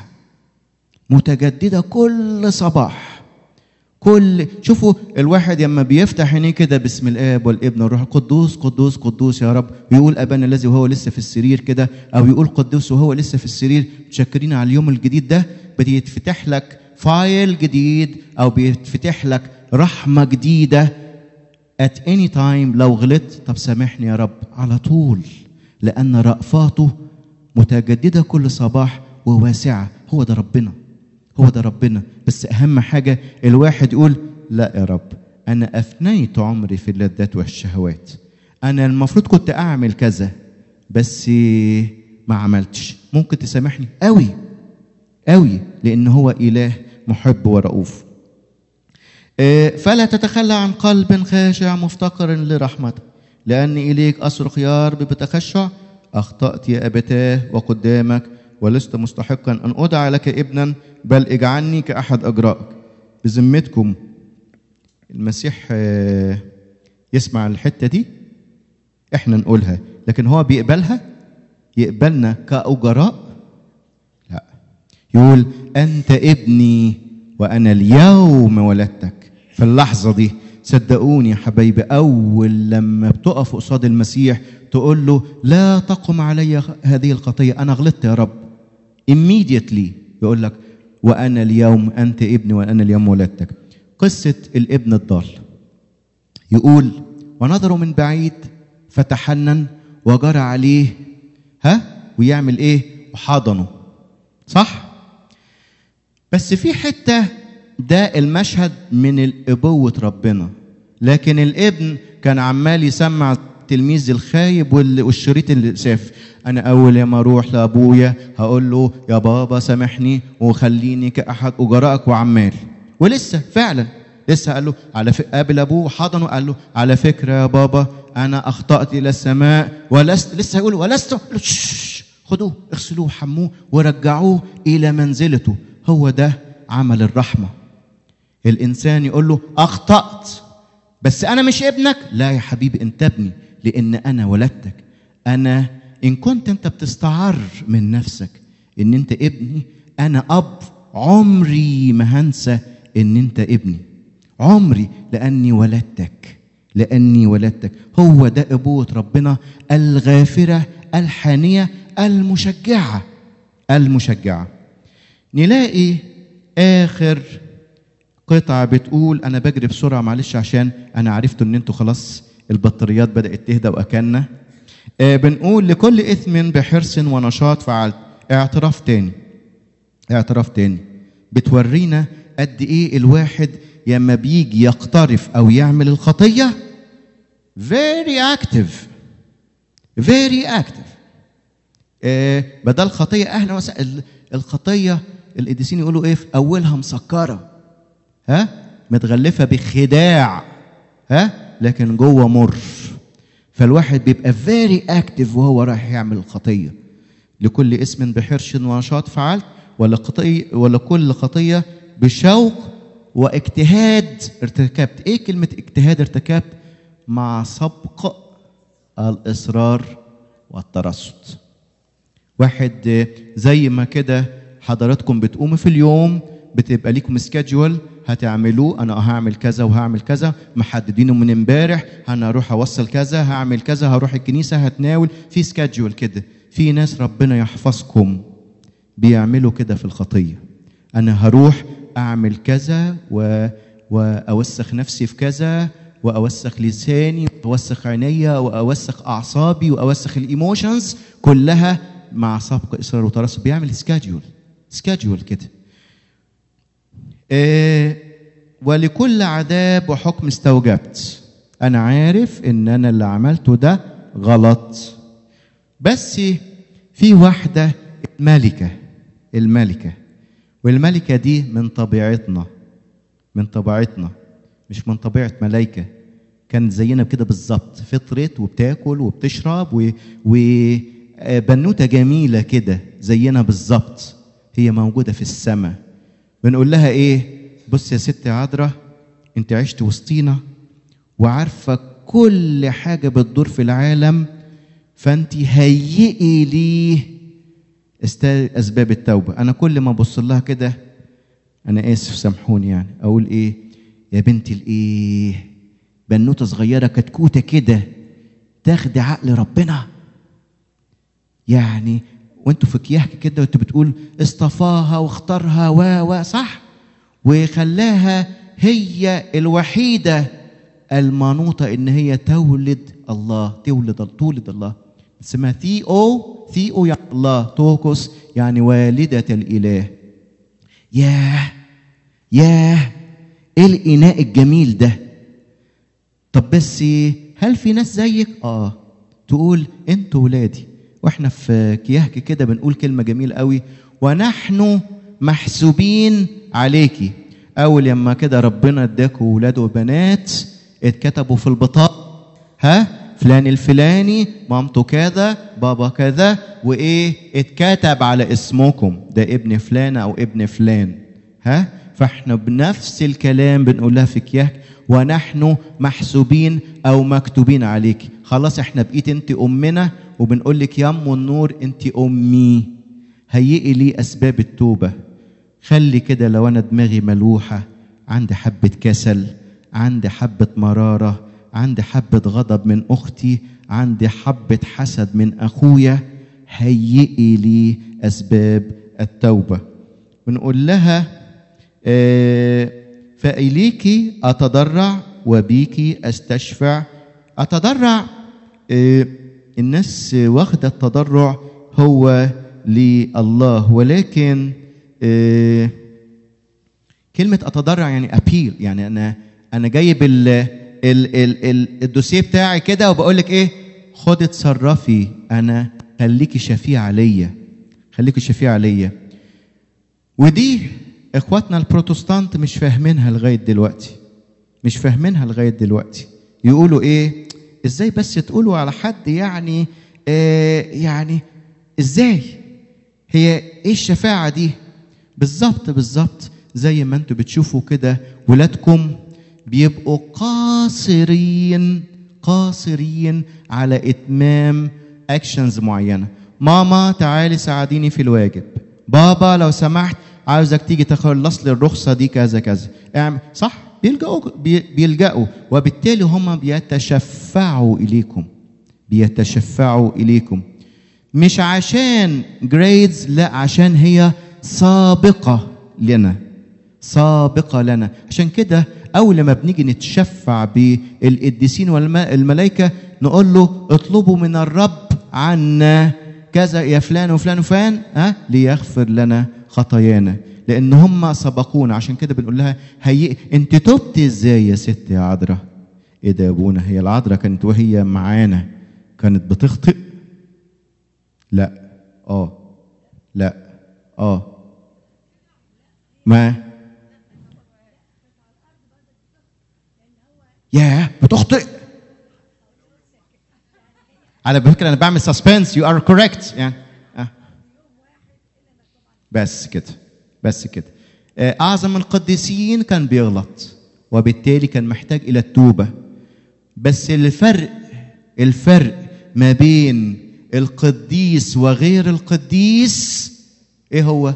S1: متجددة كل صباح. كل شوفوا الواحد لما بيفتح عينيه كده بسم الآب والابن والروح القدوس، قدوس قدوس يا رب، ويقول أبانا الذي وهو لسه في السرير كده، أو يقول قدوس وهو لسه في السرير، متشكرين على اليوم الجديد ده، بيتفتح لك فايل جديد أو بيتفتح لك رحمة جديدة at any time. لو غلطت طب سامحني يا رب على طول، لأن رأفاته متجددة كل صباح وواسعة. هو ده ربنا، هو ده ربنا. بس أهم حاجة الواحد يقول لا يا رب، أنا أفنيت عمري في اللذات والشهوات، أنا المفروض كنت أعمل كذا بس ما عملتش، ممكن تسامحني قوي قوي، لأن هو إله محب ورؤوف. فلا تتخلى عن قلب خاشع مفتقر لرحمتك، لأن إليك أصرخ يا رب بتخشع. أخطأت يا أبتاه وقدامك، ولست مستحقا أن أدعى لك ابنا، بل اجعلني كأحد أجرائك. بذمتكم المسيح يسمع الحتة دي؟ إحنا نقولها، لكن هو بيقبلها؟ يقبلنا كأجراء؟ لا، يقول أنت ابني وأنا اليوم ولدتك. في اللحظة دي صدقوني يا حبايبي، أول لما بتقف قصاد المسيح تقول له لا تقم علي هذه الخطية، أنا غلطت يا رب، immediately يقول لك وأنا اليوم أنت ابني وأنا اليوم ولدتك. قصة الابن الضال يقول ونظروا من بعيد فتحنن وجرى عليه، ها ويعمل ايه؟ وحضنه، صح؟ بس في حتة ده المشهد من الابوة ربنا، لكن الابن كان عمال يسمع التلميذ الخايب والشريط اللي ساف. انا اول ما اروح لابويا هقول له يا بابا سامحني وخليني كأحد اجرائك، وعمال ولسه فعلا لسه قال له على فكره، قابل ابوه وحضنه قال له على فكره يا بابا انا اخطأت الى السماء ولست، لسه هيقول ولست، خدوه اغسلوه وحموه ورجعوه الى منزلته. هو ده عمل الرحمه. الانسان يقول له اخطأت بس انا مش ابنك، لا يا حبيبي انت ابني لان انا ولدتك. انا ان كنت انت بتستعر من نفسك ان انت ابني، انا اب عمري ما هنسى ان انت ابني، عمري، لاني ولدتك لاني ولدتك. هو ده ابوة ربنا الغافرة الحانية المشجعة المشجعة. نلاقي اخر قطعة بتقول، انا بجري بسرعة معلش عشان انا عرفت ان انتوا خلاص البطاريات بدأت تهدى واكلنا. آه بنقول لكل اثم بحرص ونشاط فعلت. اعتراف تاني اعتراف تاني بتورينا قد ايه الواحد لما بيجي يقترف او يعمل الخطية very active very active. آه بدل خطية اهلا وسهلا، الخطية القديسين يقولوا ايه؟ في اولها مسكرة، ها متغلفة بخداع، ها لكن جوه مر. فالواحد بيبقى very active وهو رايح يعمل الخطية. لكل اسم بحرص ونشاط فعلت، ولا خطية ولا كل خطية بشوق واجتهاد ارتكبت. ايه كلمة اجتهاد ارتكبت؟ مع سبق الإصرار والترصد. واحد زي ما كده حضراتكم بتقوموا في اليوم بتبقى ليكم سكادجول هتعملوه، انا هعمل كذا وهعمل كذا، محددينه من امبارح، انا هروح اوصل كذا، هعمل كذا، هروح الكنيسه، هتناول، في سكادجول كده. في ناس ربنا يحفظكم بيعملوا كده في الخطيه، انا هروح اعمل كذا و... واوسخ نفسي في كذا، واوسخ لساني واوسخ عينيا واوسخ اعصابي واوسخ الايموشنز كلها مع سبق اصرار وترصد. بيعمل سكادجول سكادجول كده. إيه ولكل عذاب وحكم استوجبت. انا عارف ان انا اللي عملته ده غلط، بس في واحده الملكه الملكه والملكه دي من طبيعتنا من طبيعتنا مش من طبيعه ملائكه. كانت زينا كده بالظبط، فطرت وبتاكل وبتشرب وبنوته جميله كده زينا بالظبط. هي موجوده في السماء. بنقول لها ايه؟ بص يا ست عذراء، انت عشت وسطينا وعارفه كل حاجه بتدور في العالم، فانت هيئي لي اسباب التوبه. انا كل ما ابص لها كده، انا اسف سامحوني يعني، اقول ايه؟ يا بنتي الايه، بنوته صغيره كتكوته كده تاخدي عقل ربنا يعني. وانتوا في كياك كده وانتوا بتقول اصطفاها واختارها و و صح، وخلاها هي الوحيده المنوطه ان هي تولد الله، تولد تولد الله. اسمها ثيو ثيو يعني الله، توكوس يعني والده الاله. ياه ياه ايه الاناء الجميل ده. طب بس هل في ناس زيك؟ اه تقول انتوا ولادي. واحنا في كياك كده بنقول كلمه جميله قوي، ونحن محسوبين عليكي اول لما كده ربنا اداكوا ولاد وبنات اتكتبوا في البطاقه، ها فلان الفلاني مامته كذا بابا كذا وايه، اتكتب على اسمكم ده ابن فلان او ابن فلان. ها فاحنا بنفس الكلام بنقول لها في كياك ونحن محسوبين او مكتوبين عليك. خلاص احنا بقيت انت امنا، وبنقول لك يا ام النور انت امي. هيئي لي اسباب التوبه. خلي كده لو انا دماغي ملوحه، عندي حبه كسل، عندي حبه مراره، عندي حبه غضب من اختي، عندي حبه حسد من اخويا، هيئي لي اسباب التوبه. ونقول لها آه فإليك أتضرع وبيك أستشفع. أتضرع، آه الناس واخدة التضرع هو لله، ولكن آه كلمة أتضرع يعني أبيل، يعني أنا أنا جايب ال ال ال الدوسيه بتاعي كده وبقول لك إيه، خدي اتصرفي، أنا خليكي شفيع عليا، خليكي شفيع عليا. ودي اخواتنا البروتستانت مش فاهمينها لغايه دلوقتي، مش فاهمينها لغايه دلوقتي. يقولوا ايه، ازاي بس تقولوا على حد يعني آه يعني ازاي، هي ايه الشفاعه دي؟ بالظبط بالظبط زي ما انتوا بتشوفوا كده ولادكم بيبقوا قاصرين قاصرين على اتمام اكشنز معينه. ماما تعالي ساعديني في الواجب، بابا لو سمحت عاوزك تيجي تخلص لي الرخصه دي كذا كذا، اعمل صح. بيلجأوا بيلجأوا وبالتالي هم بيتشفعوا اليكم، بيتشفعوا اليكم مش عشان جريدز، لا عشان هي سابقه لنا، سابقه لنا. عشان كده اول ما بنيجي نتشفع بالقديسين والملائكه نقول له اطلبوا من الرب عنا كذا يا فلان وفلان وفلان ها ليغفر لنا خطايانا، لان هم سبقونا. عشان كده بنقول لها هي انت تبتي ازاي يا ست يا عذراء؟ ايه ده يا ابونا، هي العذراء كانت وهي معانا كانت بتخطئ؟ لا اه لا اه ما يا بتخطئ. على فكره انا بعمل سسبنس، يو ار كوريكت يعني آه. بس كده بس كده. اعظم القديسين كان بيغلط وبالتالي كان محتاج الى التوبه. بس الفرق الفرق ما بين القديس وغير القديس ايه هو؟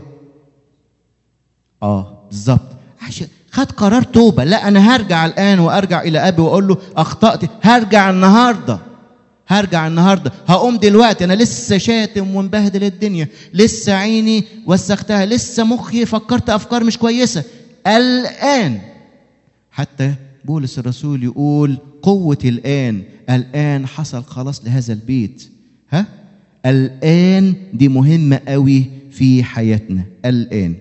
S1: اه بالظبط، عشان خد قرار توبه. لا انا هرجع الان وارجع الى ابي واقول له اخطات، هرجع النهارده هرجع النهارده هقوم دلوقتي، انا لسه شاتم ومبهدل الدنيا، لسه عيني وسختها، لسه مخي فكرت افكار مش كويسه الان. حتى بولس الرسول يقول قوه الان، الان حصل خلاص لهذا البيت. ها الان دي مهمه قوي في حياتنا الان.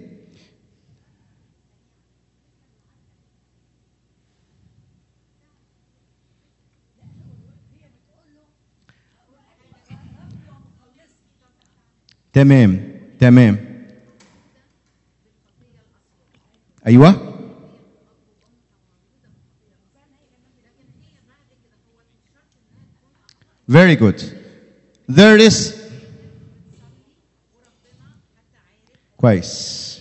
S1: تمام تمام ايوه very good. there is كويس.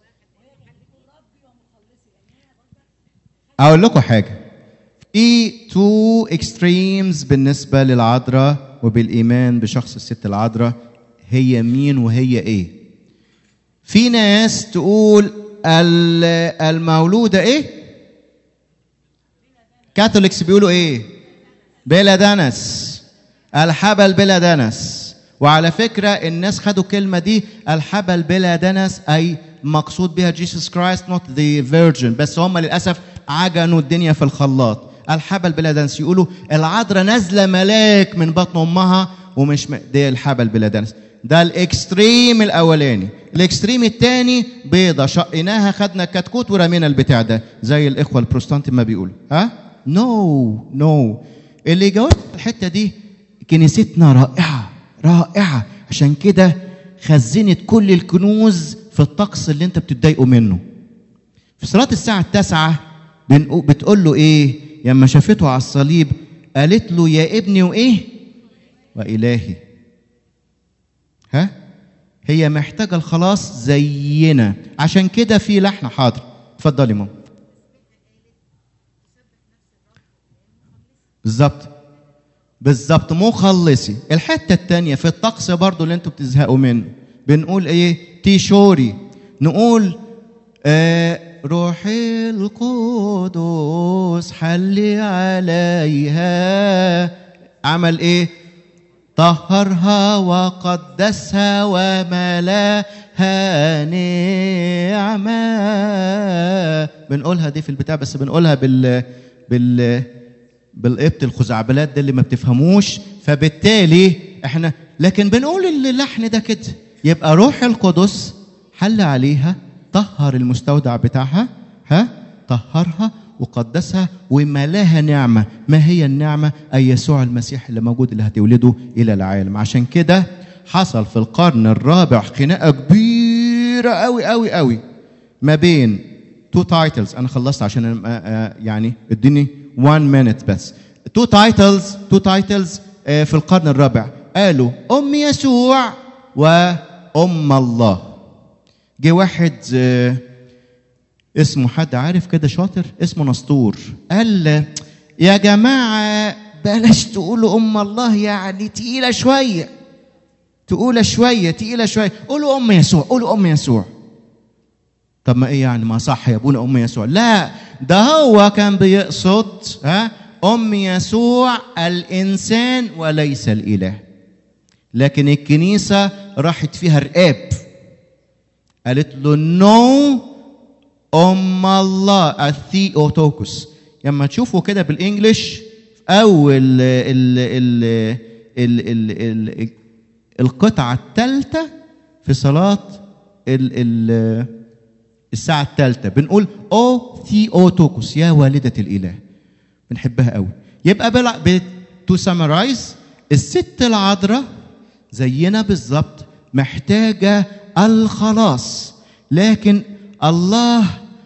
S1: اقول لكم حاجه، في تو اكستريمز بالنسبه للعذراء وبالايمان بشخص الست العذراء، هي مين وهي ايه؟ في ناس تقول المولوده ايه؟ كاثوليكس بيقولوا ايه؟ بلا دنس، الحبل بلا دنس. وعلى فكره الناس خدوا الكلمه دي الحبل بلا دنس اي مقصود بها جيسوس كرايست نوت ذا فيرجن، بس هم للاسف عجنوا الدنيا في الخلاط. الحبل بلا دنس، يقولوا العذراء نازله ملاك من بطن امها ومش م... ده الحبل بلا دنس. ده الاكستريم الاولاني. الاكستريم الثاني بيضه شقيناها خدنا الكتكوت ورمينا البتاع ده زي الاخوه البروتستانت ما بيقولوا. ها نو no, نو no. اللي جاوب الحته دي كنيستنا رائعه رائعه، عشان كده خزنت كل الكنوز في الطقس اللي انت بتتضايقوا منه، في صلاة الساعة التاسعة بتقول له ايه لما شافته على الصليب؟ قالت له يا ابني وايه وإلهي. ها، هي محتاجة الخلاص زينا. عشان كده في لحن. حاضر، اتفضلي ماما. بالظبط بالظبط، مخلصي. الحتة التانية في الطقس برضو اللي انتوا بتزهقوا منه، بنقول ايه؟ تيشوري. نقول آه روحي القدس حل عليها. عمل ايه؟ طهرها وقدسها وملاها نعمة. بنقولها دي في البتاع، بس بنقولها بال بال بالقبط الخزعبلات ده اللي ما بتفهموش، فبالتالي احنا لكن بنقول اللحن ده كده. يبقى روح القدس حل عليها، طهر المستودع بتاعها، ها، طهرها وقدسها وملاها نعمة. ما هي النعمة؟ أي يسوع المسيح اللي موجود اللي هتولده إلى العالم. عشان كده حصل في القرن الرابع خناقة كبيرة قوي قوي قوي ما بين تو تايتلز. أنا خلصت عشان يعني اديني one minute بس. تو تايتلز تو تايتلز في القرن الرابع قالوا أم يسوع وأم الله. جه واحد اسمه، حد عارف كده شاطر اسمه نسطور، قال يا جماعة بلاش تقولوا أم الله، يعني تقيلة شوية، تقولة شوية تقيلة شوية، قولوا أم يسوع، قولوا أم يسوع. طب ما إيه يعني؟ ما صح يا أبونا أم يسوع. لا، ده هو كان بيقصد ها أم يسوع الإنسان وليس الإله. لكن الكنيسة راحت فيها رقاب، قالت له نو أم الله الثيوتوكوس. لما تشوفوا كده بالإنجليش أو ال ال ال ال ال ال القطعة الثالثة في صلاة ال ال الساعة الثالثة بنقول أو ثيوتوكوس، يا والدة الإله. بنحبها قوي. يبقى بلا تو سامرايز، الست العذراء زينا بالظبط محتاجة الخلاص، لكن الله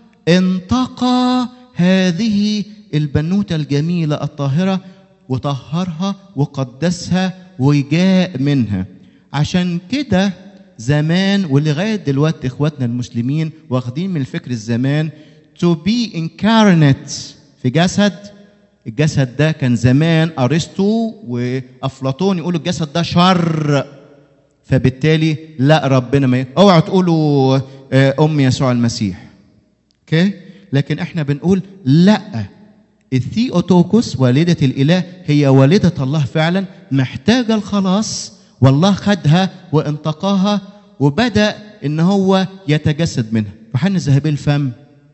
S1: انتقى هذه البنوتة الجميلة الطاهرة وطهرها وقدسها وجاء منها. عشان كده زمان ولغاية دلوقتي اخواتنا المسلمين واخدين من الفكر الزمان to be incarnate في جسد. الجسد ده كان زمان ارسطو وافلاطون يقولوا الجسد ده شر، فبالتالي لا ربنا ما ي... اوعوا تقولوا ام يسوع المسيح. اوكي، لكن احنا بنقول لا، الثيوتوكوس والدة الاله هي والدة الله فعلا، محتاجة الخلاص، والله خدها وانتقاها وبدأ ان هو يتجسد منها. يوحنا ذهبي الفم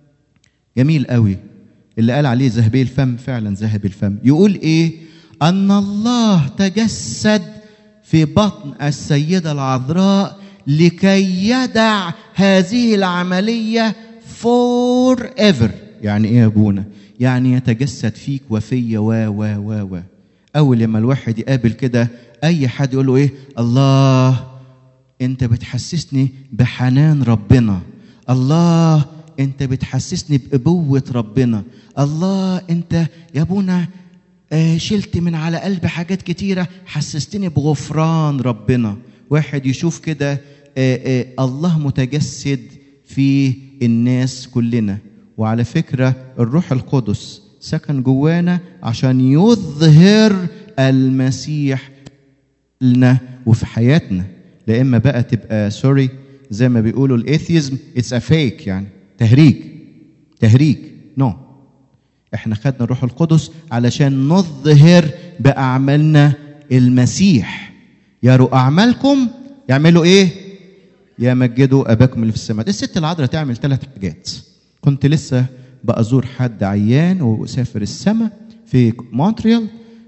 S1: جميل قوي اللي قال عليه ذهبي الفم، فعلا ذهبي الفم. يقول ايه؟ ان الله تجسد في بطن السيدة العذراء لكي يدع هذه العملية forever. يعني ايه يا ابونا؟ يعني يتجسد فيك وفيا و و و و اول لما الواحد يقابل كده اي حد يقول له ايه؟ الله انت بتحسسني بحنان ربنا، الله انت بتحسسني بأبوة ربنا، الله انت يا ابونا آه شلت من على قلبي حاجات كتيرة، حسستني بغفران ربنا. واحد يشوف كده آه آه الله متجسد في الناس كلنا. وعلى فكرة الروح القدس سكن جوانا عشان يظهر المسيح لنا وفي حياتنا. لا اما بقى تبقى سوري زي ما بيقولوا الاثيزم اتس ا فيك، يعني تهريج تهريج نو no. احنا خدنا الروح القدس علشان نظهر باعمالنا المسيح. يروا اعمالكم يعملوا ايه؟ يمجدوا اباكم اللي في السماء. الست العذراء تعمل ثلاث حاجات. كنت لسه بأزور حد عيان وسافر السماء في مونتريال،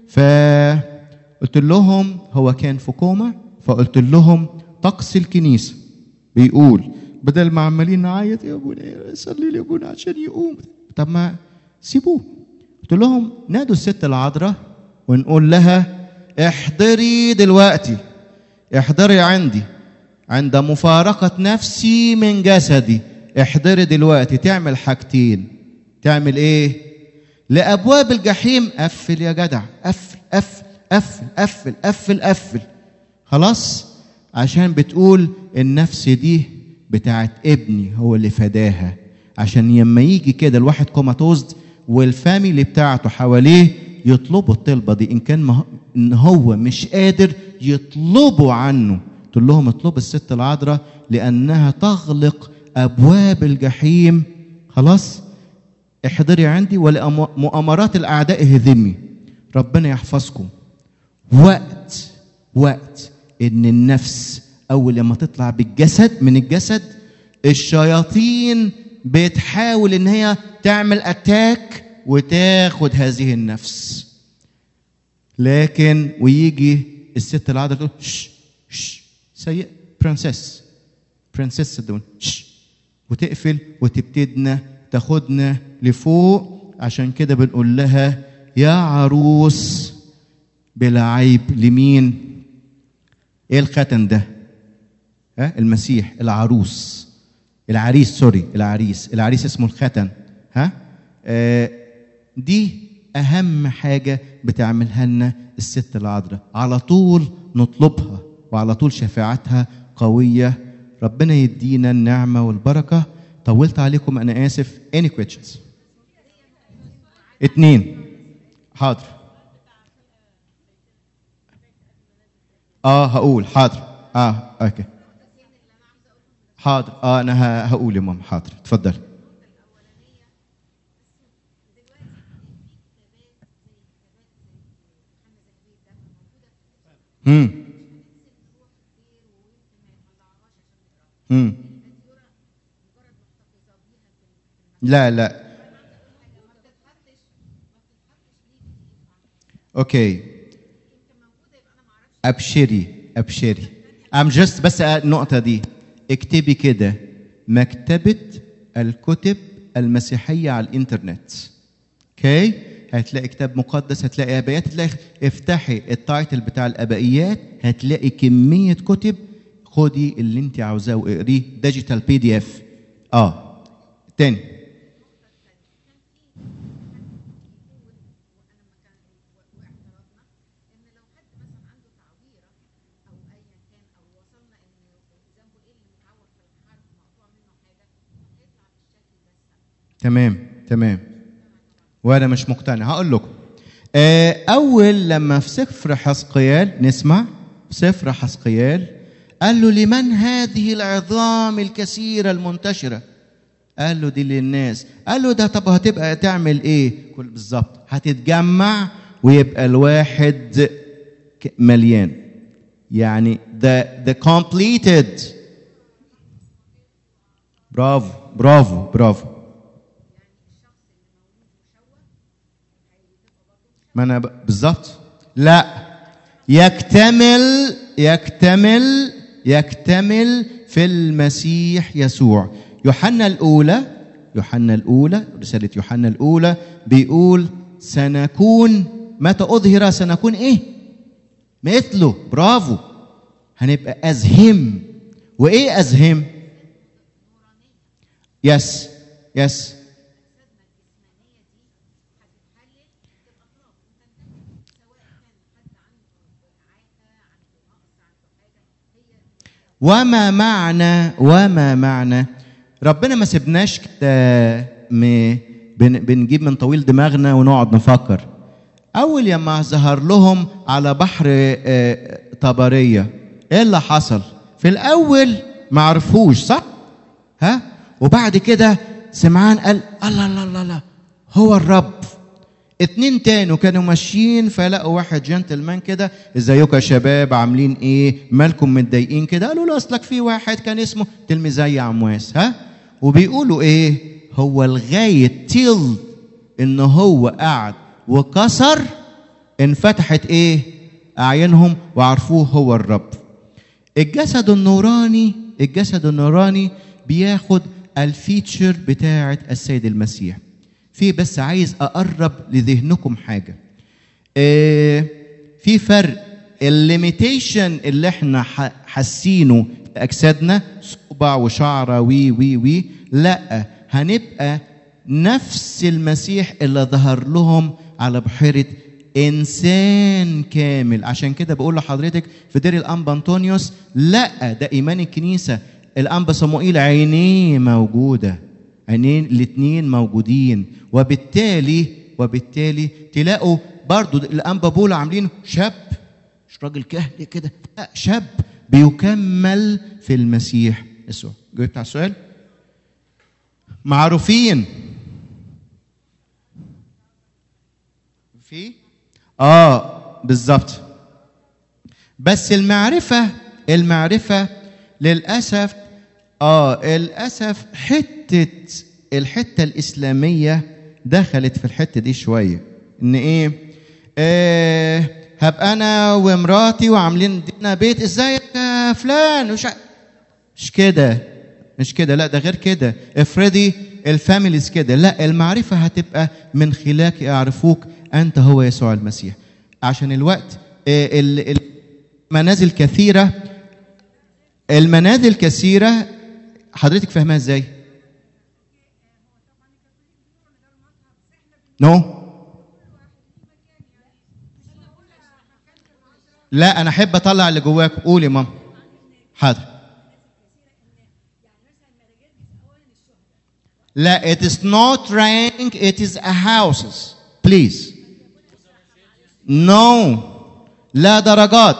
S1: فقلت لهم هو كان في كوما، فقلت لهم طقس الكنيسة بيقول بدل ما عمالين نعيط يا ابونا صلي لي ابونا عشان يقوم، طب ما سيبوه. قلت لهم نادوا الست العذراء ونقول لها احضري دلوقتي، احضري عندي عند مفارقة نفسي من جسدي، احضري دلوقتي تعمل حاجتين. تعمل ايه؟ لابواب الجحيم قفل يا جدع، قفل قفل قفل قفل قفل قفل خلاص، عشان بتقول النفس دي بتاعت ابني هو اللي فداها، عشان لما يجي كده الواحد كوماتوز والفاميلي بتاعته حواليه يطلبوا الطلبه دي، ان كان مه... ان هو مش قادر يطلبوا عنه. تقول لهم اطلبوا الست العذراء لانها تغلق ابواب الجحيم. خلاص، احضري عندي ولمؤامرات الاعداء هذمي. ربنا يحفظكم. وقت وقت ان النفس اول لما تطلع بالجسد من الجسد، الشياطين بتحاول ان هي تعمل اتاك وتاخد هذه النفس، لكن ويجي الست العذراء تقول شش شش سيء برنسس برنسس دون شش، وتقفل وتبتدنا تاخدنا لفوق. عشان كده بنقول لها يا عروس بلا عيب. لمين؟ ايه الختن ده؟ ها؟ المسيح. العروس العريس سوري العريس العريس اسمه الختن. ها آه دي اهم حاجه بتعملها لنا الست العذراء، على طول نطلبها وعلى طول شفاعتها قويه. ربنا يدينا النعمه والبركه. طولت عليكم انا اسف. any questions؟ اتنين. حاضر. اه هقول حاضر. اه اوكي حاضر. اه انا هقول يا ماما. حاضر اتفضل. امم امم لا لا اوكي ابشري ابشري. ام جست بس النقطه دي اكتبي كده مكتبه الكتب المسيحيه على الانترنت. اوكي هتلاقي كتاب مقدس، هتلاقي ابيات، هتلاقي افتحي التايتل بتاع الابائيات هتلاقي كميه كتب. خدي اللي انت عاوزاه واقريه ديجيتال بي دي اف. اه تاني تمام تمام وانا مش مقتنع. هقول لكم اول لما في سفر حزقيال نسمع في سفر حزقيال قال له لمن هذه العظام الكثيره المنتشره؟ قال له دي للناس. قال له ده طب هتبقى تعمل ايه؟ كل بالظبط هتتجمع ويبقى الواحد مليان، يعني the the completed. برافو برافو برافو. ما انا بالظبط. لا يكتمل يكتمل يكتمل في المسيح يسوع. يوحنا الاولى يوحنا الاولى رساله يوحنا الاولى بيقول سنكون متى اظهر سنكون ايه؟ مثله. برافو. هنبقى ازهم. وايه ازهم؟ يس يس وما معنى وما معنى ربنا ما سبناش كده بنجيب من طويل دماغنا ونقعد نفكر. اول لما ظهر لهم على بحر طبريه ايه اللي حصل؟ في الاول ما عرفوش صح؟ ها وبعد كده سمعان قال الله الله الله الله هو الرب. اتنين تاني كانوا ماشيين فلقوا واحد جنتلمان كده ازيكم يا شباب عاملين ايه؟ مالكم متضايقين كده؟ قالوا له اصلك في واحد كان اسمه تلميذي عمواس. ها وبيقولوا ايه؟ هو لغايه تيل ان هو قعد وكسر انفتحت ايه؟ اعينهم وعرفوه هو الرب. الجسد النوراني الجسد النوراني بياخد الفيتشر بتاعه السيد المسيح. في بس عايز اقرب لذهنكم حاجه. اه في فرق الليميتيشن اللي احنا حاسينه في اجسادنا صبع وشعره وي وي وي، لا، هنبقى نفس المسيح اللي ظهر لهم على بحيرة إنسان كامل. عشان كده بقول لحضرتك في دير الأنبا أنطونيوس، لا، ده إيمان الكنيسة. الأنبا صموئيل عينيه موجودة، عينين الاتنين موجودين، وبالتالي وبالتالي تلاقوا برضو الأنبا بولا عاملين شاب، مش راجل كهل كده، لا، شاب بيكمل في المسيح يسوع. جاوبت على السؤال؟ معروفين في اه بالظبط. بس المعرفة المعرفة للأسف اه للأسف حتة الحتة الإسلامية دخلت في الحتة دي شوية. إن إيه؟ آه هبقى أنا ومراتي وعاملين دينا بيت، إزيك يا فلان؟ مش مش كده، مش كده، لا، ده غير كده. افرضي الفاميليز كده، لا، المعرفة هتبقى من خلاك يعرفوك أنت هو يسوع المسيح. عشان الوقت المنازل كثيرة، المنازل كثيرة، حضرتك فاهمها ازاي؟ نو no. لا، أنا أحب أطلع اللي جواك. قولي ماما. حاضر. لا، it is not rank, it is a houses. Please. No. لا درجات.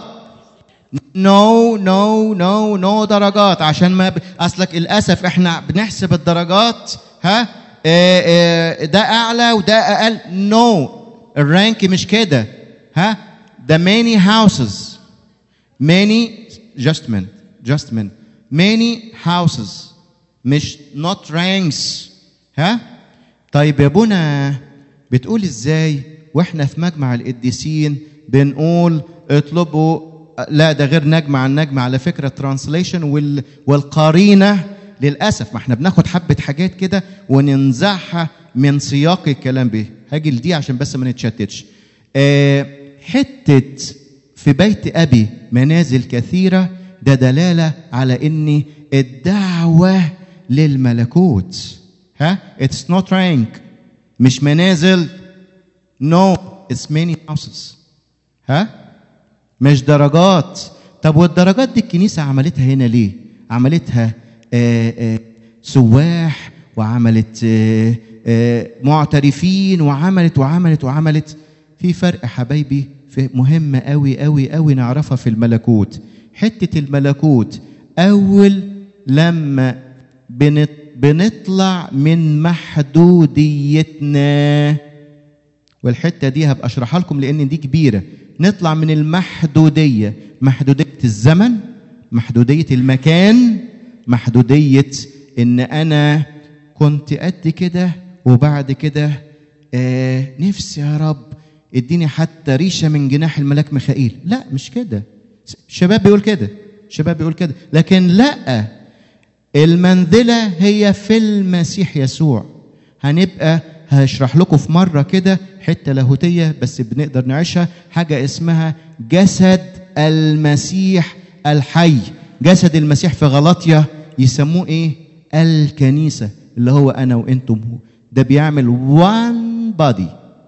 S1: No no no no درجات. عشان ما ب... أصلك للأسف إحنا بنحسب الدرجات، ها إيه إيه ده أعلى وده أقل. No. الرانك مش كده. ها ده many houses. many adjustment adjustment many houses مش not ranks. ها طيب يا بونا، بتقول ازاي واحنا في مجمع القديسين بنقول اطلبوا؟ لا، ده غير نجمع النجمع على فكرة ترانسليشن وال... والقرينة. للأسف ما احنا بناخد حبة حاجات كده وننزعها من سياق الكلام به. هاجي لدي عشان بس ما نتشتتش. اه حتة في بيت أبي منازل كثيرة، ده دلالة على إن الدعوة للملكوت. ها it's not rank، مش منازل. no it's many houses. ها مش درجات. طب والدرجات دي الكنيسة عملتها هنا ليه؟ عملتها آآ آآ سواح، وعملت آآ آآ معترفين، وعملت وعملت وعملت. في فرق حبايبي، في مهمة قوي قوي قوي نعرفها في الملكوت. حتة الملكوت أول لما بنت بنطلع من محدوديتنا، والحتة دي هبقى أشرحها لكم لأن دي كبيرة. نطلع من المحدودية، محدودية الزمن، محدودية المكان، محدودية إن أنا كنت قد كده وبعد كده آه نفسي يا رب اديني حتى ريشة من جناح الملاك ميخائيل. لا مش كده. الشباب بيقول كده، الشباب بيقول كده، لكن لا، المنزلة هي في المسيح يسوع. هنبقى هشرح لكم في مرة كده حتة لاهوتية بس بنقدر نعيشها، حاجة اسمها جسد المسيح الحي. جسد المسيح في غلاطيا يسموه ايه؟ الكنيسة، اللي هو أنا وإنتم. هو ده بيعمل one body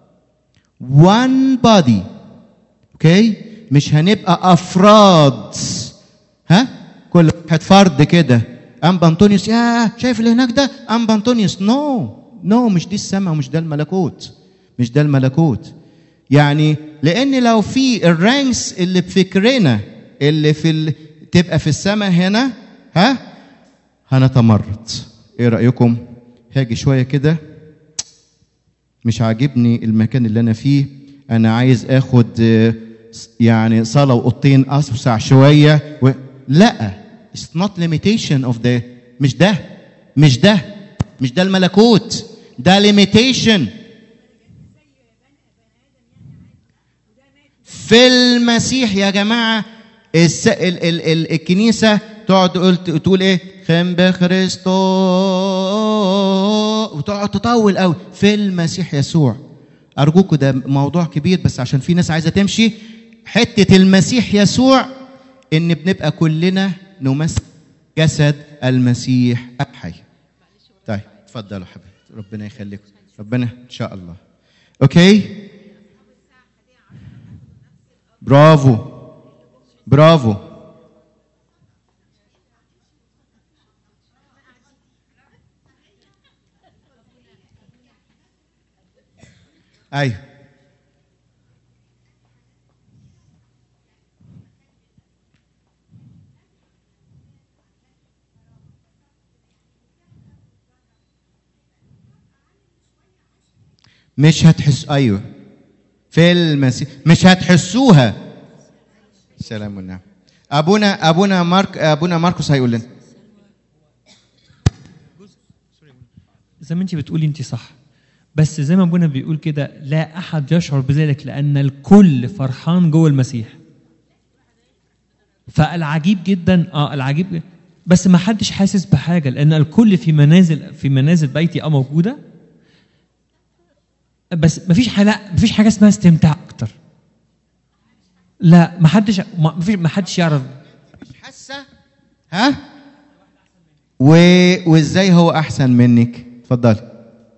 S1: one body. اوكي، مش هنبقى أفراد، ها كل واحد فرد كده. أنبا أنطونيوس، يا شايف اللي هناك ده أنبا أنطونيوس. نو no. نو no, مش دي السماء ومش ده الملكوت، مش ده الملكوت. يعني لأن لو في الرانكس اللي بفكرنا اللي في ال... تبقى في السماء هنا، ها هنتمرد. ايه رأيكم؟ هاجي شوية كده، مش عاجبني المكان اللي أنا فيه، أنا عايز آخد يعني صالة وأوضتين أوسع شوية و... لا، it's not limitation of the، مش ده مش ده مش ده الملكوت، ده limitation في المسيح يا جماعة. الس... ال... ال... ال... الكنيسة تقعد تقول تقول ايه؟ خم بخريستو، وتقعد تطول قوي في المسيح يسوع. أرجوكوا ده موضوع كبير، بس عشان في ناس عايزة تمشي حتة المسيح يسوع، إن بنبقى كلنا نمثل جسد المسيح الحي. طيب اتفضلوا حبيبي، ربنا يخليكم، ربنا ان شاء الله. اوكي برافو برافو. ايوه مش هتحس، ايوه في المسيح مش هتحسوها. سلام والنعم. ابونا ابونا مارك ابونا ماركوس هيقول لنا.
S2: زي ما انت بتقولي انت صح، بس زي ما ابونا بيقول كده لا احد يشعر بذلك لان الكل فرحان جوه المسيح. فالعجيب جدا اه العجيب جداً. بس ما حدش حاسس بحاجه لان الكل في منازل في منازل بيتي اه موجوده، بس ما فيش حاجه ما فيش حاجه اسمها استمتاع اكتر. لا ما حدش ما فيش ما حدش يعرف.
S1: مش حاسه ها و... وازاي هو احسن منك؟ اتفضلي.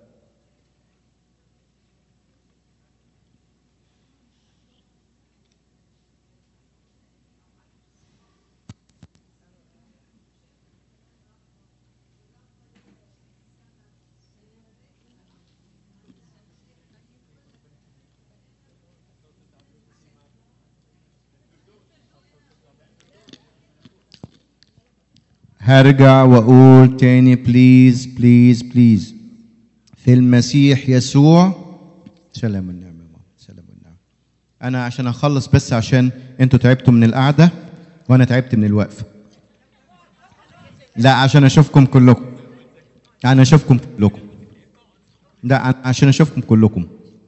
S1: هرجع واقول تاني بليز بليز بليز، في المسيح يسوع سلام النعمه يا ماما، سلام النعمه. انا عشان اخلص بس عشان انتوا تعبتوا من القعده وانا تعبت من الوقفه. لا عشان اشوفكم كلكم، يعني اشوفكم كلكم، لا عشان اشوفكم كلكم.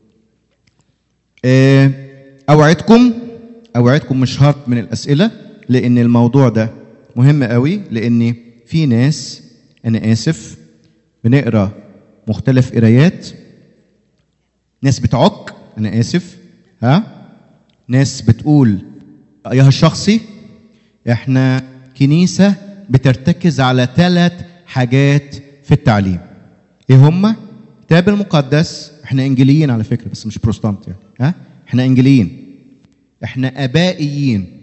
S1: اوعدكم اوعدكم مش هارد من الاسئله، لان الموضوع ده مهم قوي، لان في ناس انا اسف بنقرا مختلف قرايات، ناس بتعك انا اسف ها ناس بتقول رايها الشخصي. احنا كنيسه بترتكز على ثلاث حاجات في التعليم. ايه هما؟ الكتاب المقدس، احنا انجيليين على فكره بس مش بروتستانت يعني ها احنا انجيليين، احنا ابائيين،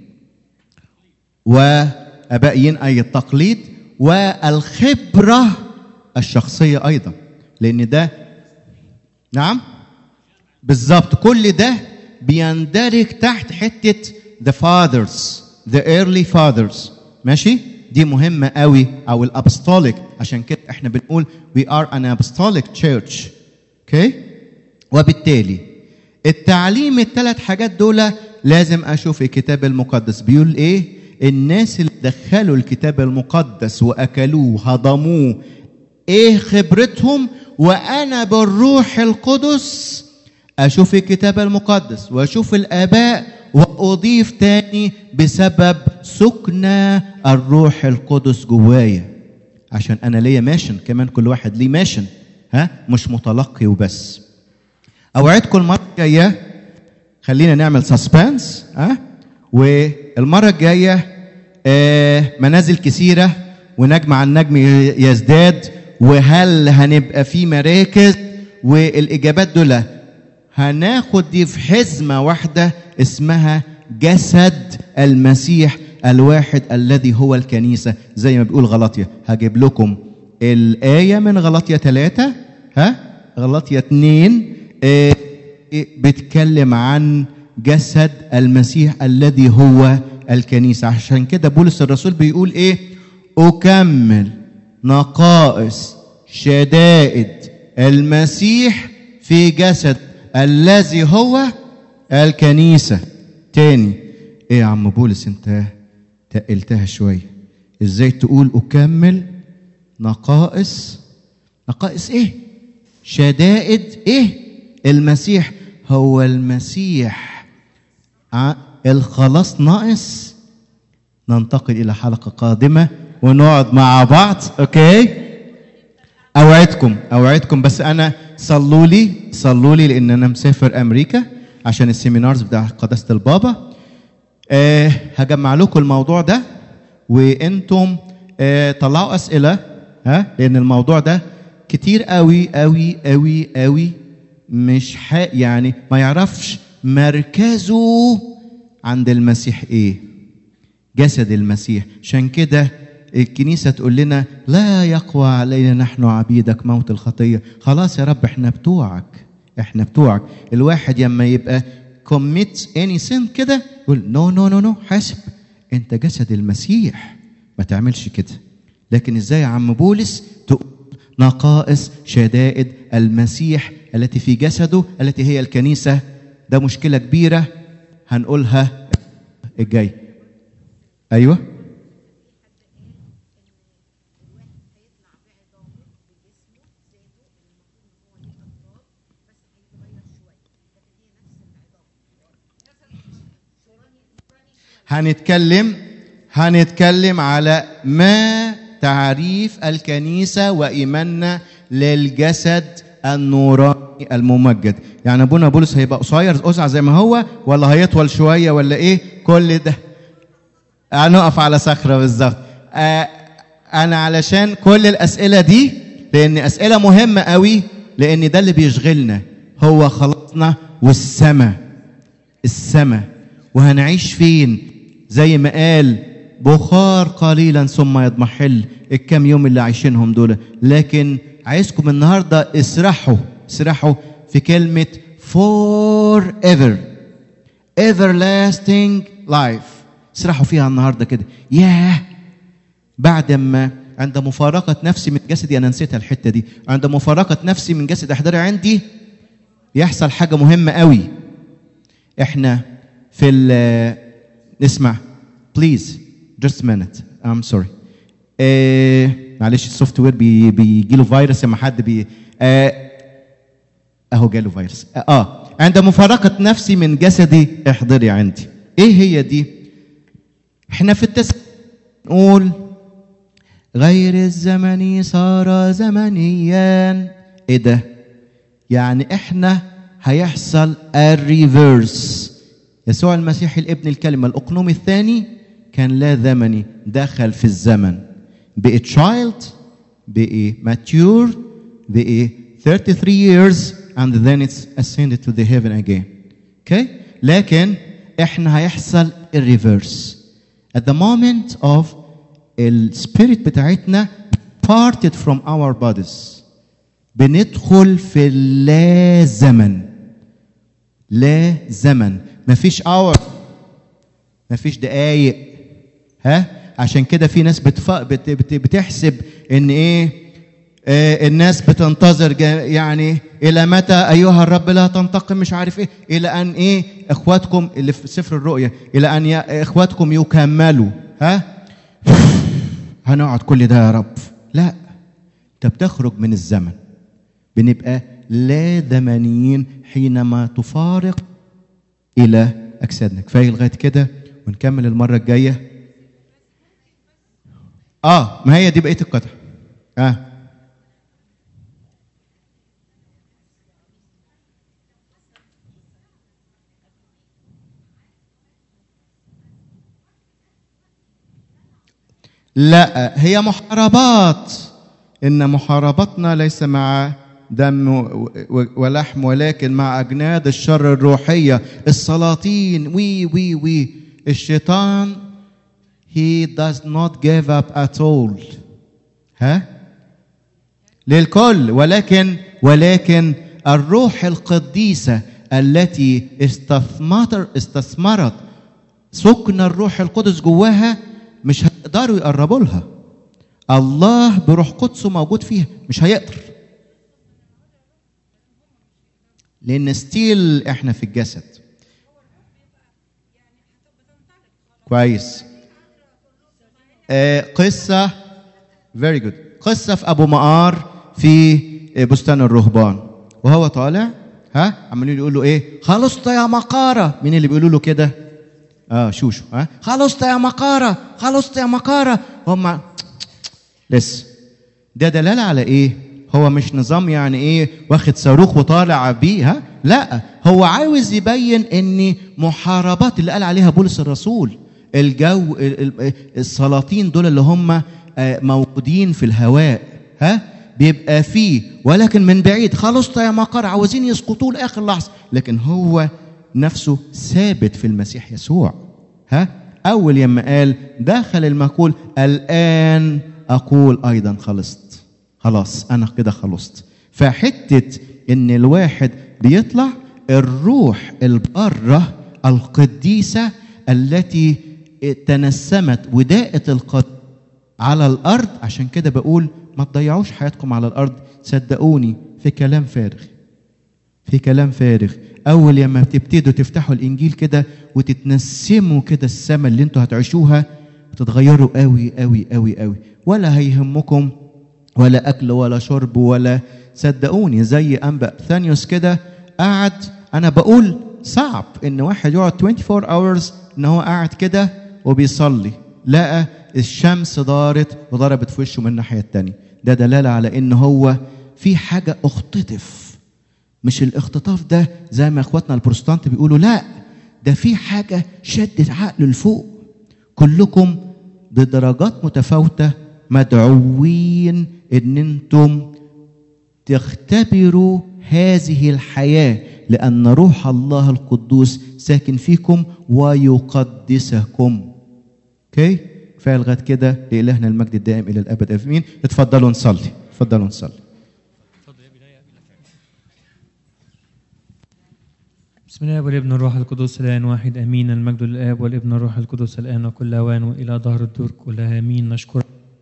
S1: وابائيين اي التقليد، والخبره الشخصيه ايضا، لان ده نعم بالظبط كل ده بيندرج تحت حته the fathers the early fathers. ماشي؟ دي مهمه قوي، او الابستوليك، عشان كده احنا بنقول we are an apostolic church. اوكي؟ وبالتالي التعليم الثلاث حاجات دول لازم اشوف الكتاب المقدس بيقول ايه. الناس اللي دخلوا الكتاب المقدس واكلوه هضموه ايه خبرتهم، وانا بالروح القدس اشوف الكتاب المقدس واشوف الاباء واضيف تاني بسبب سكن الروح القدس جوايا، عشان انا ليا ماشن كمان، كل واحد ليه ماشن ها مش متلقي وبس. اوعدكم المره الجايه خلينا نعمل سسبنس ها والمره الجايه آه منازل كثيره ونجم عن نجم يزداد، وهل هنبقى في مراكز، والاجابات دول هناخد دي في حزمه واحده اسمها جسد المسيح الواحد الذي هو الكنيسه، زي ما بيقول غلطية. هجيب لكم الايه من غلطية ثلاثة ها غلطية اثنين آه بتكلم عن جسد المسيح الذي هو الكنيسه. عشان كده بولس الرسول بيقول ايه؟ اكمل نقائص شدائد المسيح في جسد الذي هو الكنيسه. تاني ايه يا عم بولس انت تقلتها شويه، ازاي تقول اكمل نقائص نقائص ايه شدائد ايه المسيح؟ هو المسيح الخلاص ناقص؟ ننتقل الى حلقه قادمه ونقعد مع بعض. اوكي اوعدكم اوعدكم بس انا صلوا لي صلوا لي لان انا مسافر امريكا عشان السيمينارز بتاع قداسه البابا. أه هجمع لكم الموضوع ده، وانتم آه طلعوا اسئله، ها، لان الموضوع ده كتير قوي قوي قوي قوي مش ح... يعني ما يعرفش مركزه عند المسيح ايه، جسد المسيح. عشان كده الكنيسة تقول لنا لا يقوى علينا نحن عبيدك موت الخطية. خلاص يا رب احنا بتوعك، احنا بتوعك. الواحد لما يبقى commit any sin كده يقول نو نو نو نو حاسب، انت جسد المسيح ما تعملش كده. لكن ازاي يا عم بولس تقول نقائص شدائد المسيح التي في جسده التي هي الكنيسة؟ ده مشكلة كبيرة هنقولها الجاي. ايوه هنتكلم هنتكلم على ما تعريف الكنيسة وإيماننا للجسد النوراني الممجد. يعني أبونا بولس هيبقى قصير قزع زي ما هو، ولا هيطول شوية، ولا إيه كل ده؟ هنقف على صخرة بالظبط. آه أنا علشان كل الأسئلة دي، لأن أسئلة مهمة قوي، لأن ده اللي بيشغلنا. هو خلصنا والسماء، السماء وهنعيش فين؟ زي ما قال بخار قليلا ثم يضمحل، الكام يوم اللي عايشينهم دول. لكن عايزكم النهارده اسرحوا اسرحوا في كلمة forever everlasting life. اسرحوا فيها النهارده كده. ياه، بعد ما عند مفارقة نفسي من جسدي، أنا نسيتها الحتة دي، عند مفارقة نفسي من جسد أحضري عندي يحصل حاجة مهمة قوي. احنا في ال نسمع please just a minute I'm sorry. آه معلش السوفت وير بي بيجي له فيروس لما حد بي آه اهو جاله فيروس. اه, آه. عند مفارقة نفسي من جسدي احضري عندي. ايه هي دي؟ احنا في التسبيح نقول غير الزمني صار زمنيا. ايه ده؟ يعني احنا هيحصل الريفيرس. يسوع المسيح الابن الكلمة الأقنوم الثاني كان لا زمني، دخل في الزمن، بقي child، بقي mature، بقي thirty-three years and then it's ascended to the heaven again. okay? لكن احنا هيحصل الريفيرس. at the moment of السبيريت بتاعتنا parted from our bodies، بندخل في اللا زمن. لا زمن، مفيش اور، مفيش دقايق. ها، عشان كده في ناس بتف... بت... بت... بتحسب ان ايه آه الناس بتنتظر جا... يعني الى متى ايها الرب لا تنتقم، مش عارف ايه، الى ان ايه اخواتكم اللي في سفر الرؤيا، الى ان ي... اخواتكم يكملوا. ها، هنقعد كل ده يا رب؟ لا، انت بتخرج من الزمن، بنبقى لا زمنيين حينما تفارق الى اجسادنا. كفايه لغايه كده ونكمل المره الجايه. اه ما هي دي بقيه القطع. اه لا، هي محاربات. ان محاربتنا ليس مع دم ولحم، ولكن مع أجناد الشر الروحية، السلاطين. وي وي وي الشيطان he does not give up at all. ها، للكل. ولكن ولكن الروح القديسة التي استثمرت استثمرت سكن الروح القدس جواها مش هيقدروا يقربوا لها. الله بروح قدسه موجود فيها، مش هيقدر، لأن ستيل احنا في الجسد. كويس. آه قصة very good. قصة في أبو مقار في بستان الرهبان، وهو طالع ها عمالين يقولوا ايه؟ خلصت يا مقارة. مين اللي بيقولوا له كده؟ اه شوشو. ها، خلصت يا مقارة، خلصت يا مقارة. هم لسه. ده دلالة على ايه؟ هو مش نظام يعني ايه واخد صاروخ وطالع بيه. ها، لا، هو عاوز يبين ان محاربات اللي قال عليها بولس الرسول، الجو السلاطين دول اللي هم موجودين في الهواء، ها بيبقى فيه، ولكن من بعيد خلصت يا مقر عاوزين يسقطوه لاخر لحظه، لكن هو نفسه ثابت في المسيح يسوع. ها اول يما قال دخل المقول الان اقول ايضا خلصت، خلاص انا كده خلصت. فحته ان الواحد بيطلع الروح الباره القديسه التي تنسمت وداءت القد على الارض. عشان كده بقول ما تضيعوش حياتكم على الارض، صدقوني في كلام فارغ، في كلام فارغ. اول لما تبتدوا تفتحوا الانجيل كده وتتنسموا كده السماء اللي انتوا هتعيشوها، تتغيروا قوي قوي قوي قوي، ولا هيهمكم ولا اكل ولا شرب ولا، صدقوني زي انبا ثانيوس كده قعد. انا بقول صعب ان واحد يقعد أربعة وعشرين hours ان هو قاعد كده وبيصلي، لقى الشمس دارت وضربت في وشه من الناحيه الثانيه. ده دلاله على ان هو في حاجه اختطف. مش الاختطاف ده زي ما اخواتنا البروتستانت بيقولوا، لا ده في حاجه شدت عقله لفوق. كلكم بدرجات متفاوته مدعوين ان انتم تختبروا هذه الحياه، لان روح الله القدوس ساكن فيكم ويقدسكم. اوكي كفايه لغايه كده. لالهنا المجد الدائم الى الابد امين. اتفضلوا نصلي، اتفضلوا نصلي.
S2: بسم الله والابن الروح القدس الان واحد امين. المجد للاب والابن الروح القدس الان وكل اوان والى ظهر الدور كلها امين. نشكرك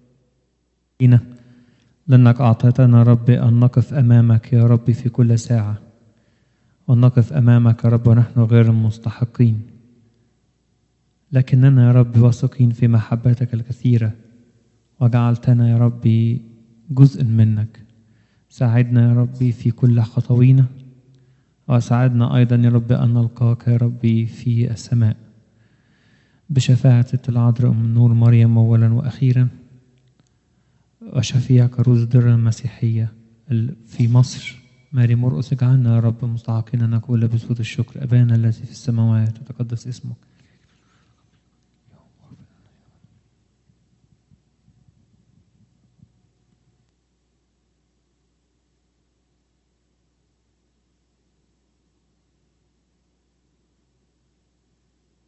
S2: لانك اعطيتنا رب ان نقف امامك يا رب في كل ساعه، وان نقف امامك يا رب ونحن غير مستحقين، لكننا يا رب واثقين في محبتك الكثيره، وجعلتنا يا رب جزء منك. ساعدنا يا رب في كل خطوينا، وساعدنا أيضا يا رب أن نلقاك يا رب في السماء بشفاعة العذراء أم النور مريم أولا وأخيرا، وشفيع كروز در المسيحية في مصر ماري مرقس. اجعلنا يا رب مستحقين أن نقول بصوت الشكر: أبانا الذي في السماوات، تتقدس اسمك،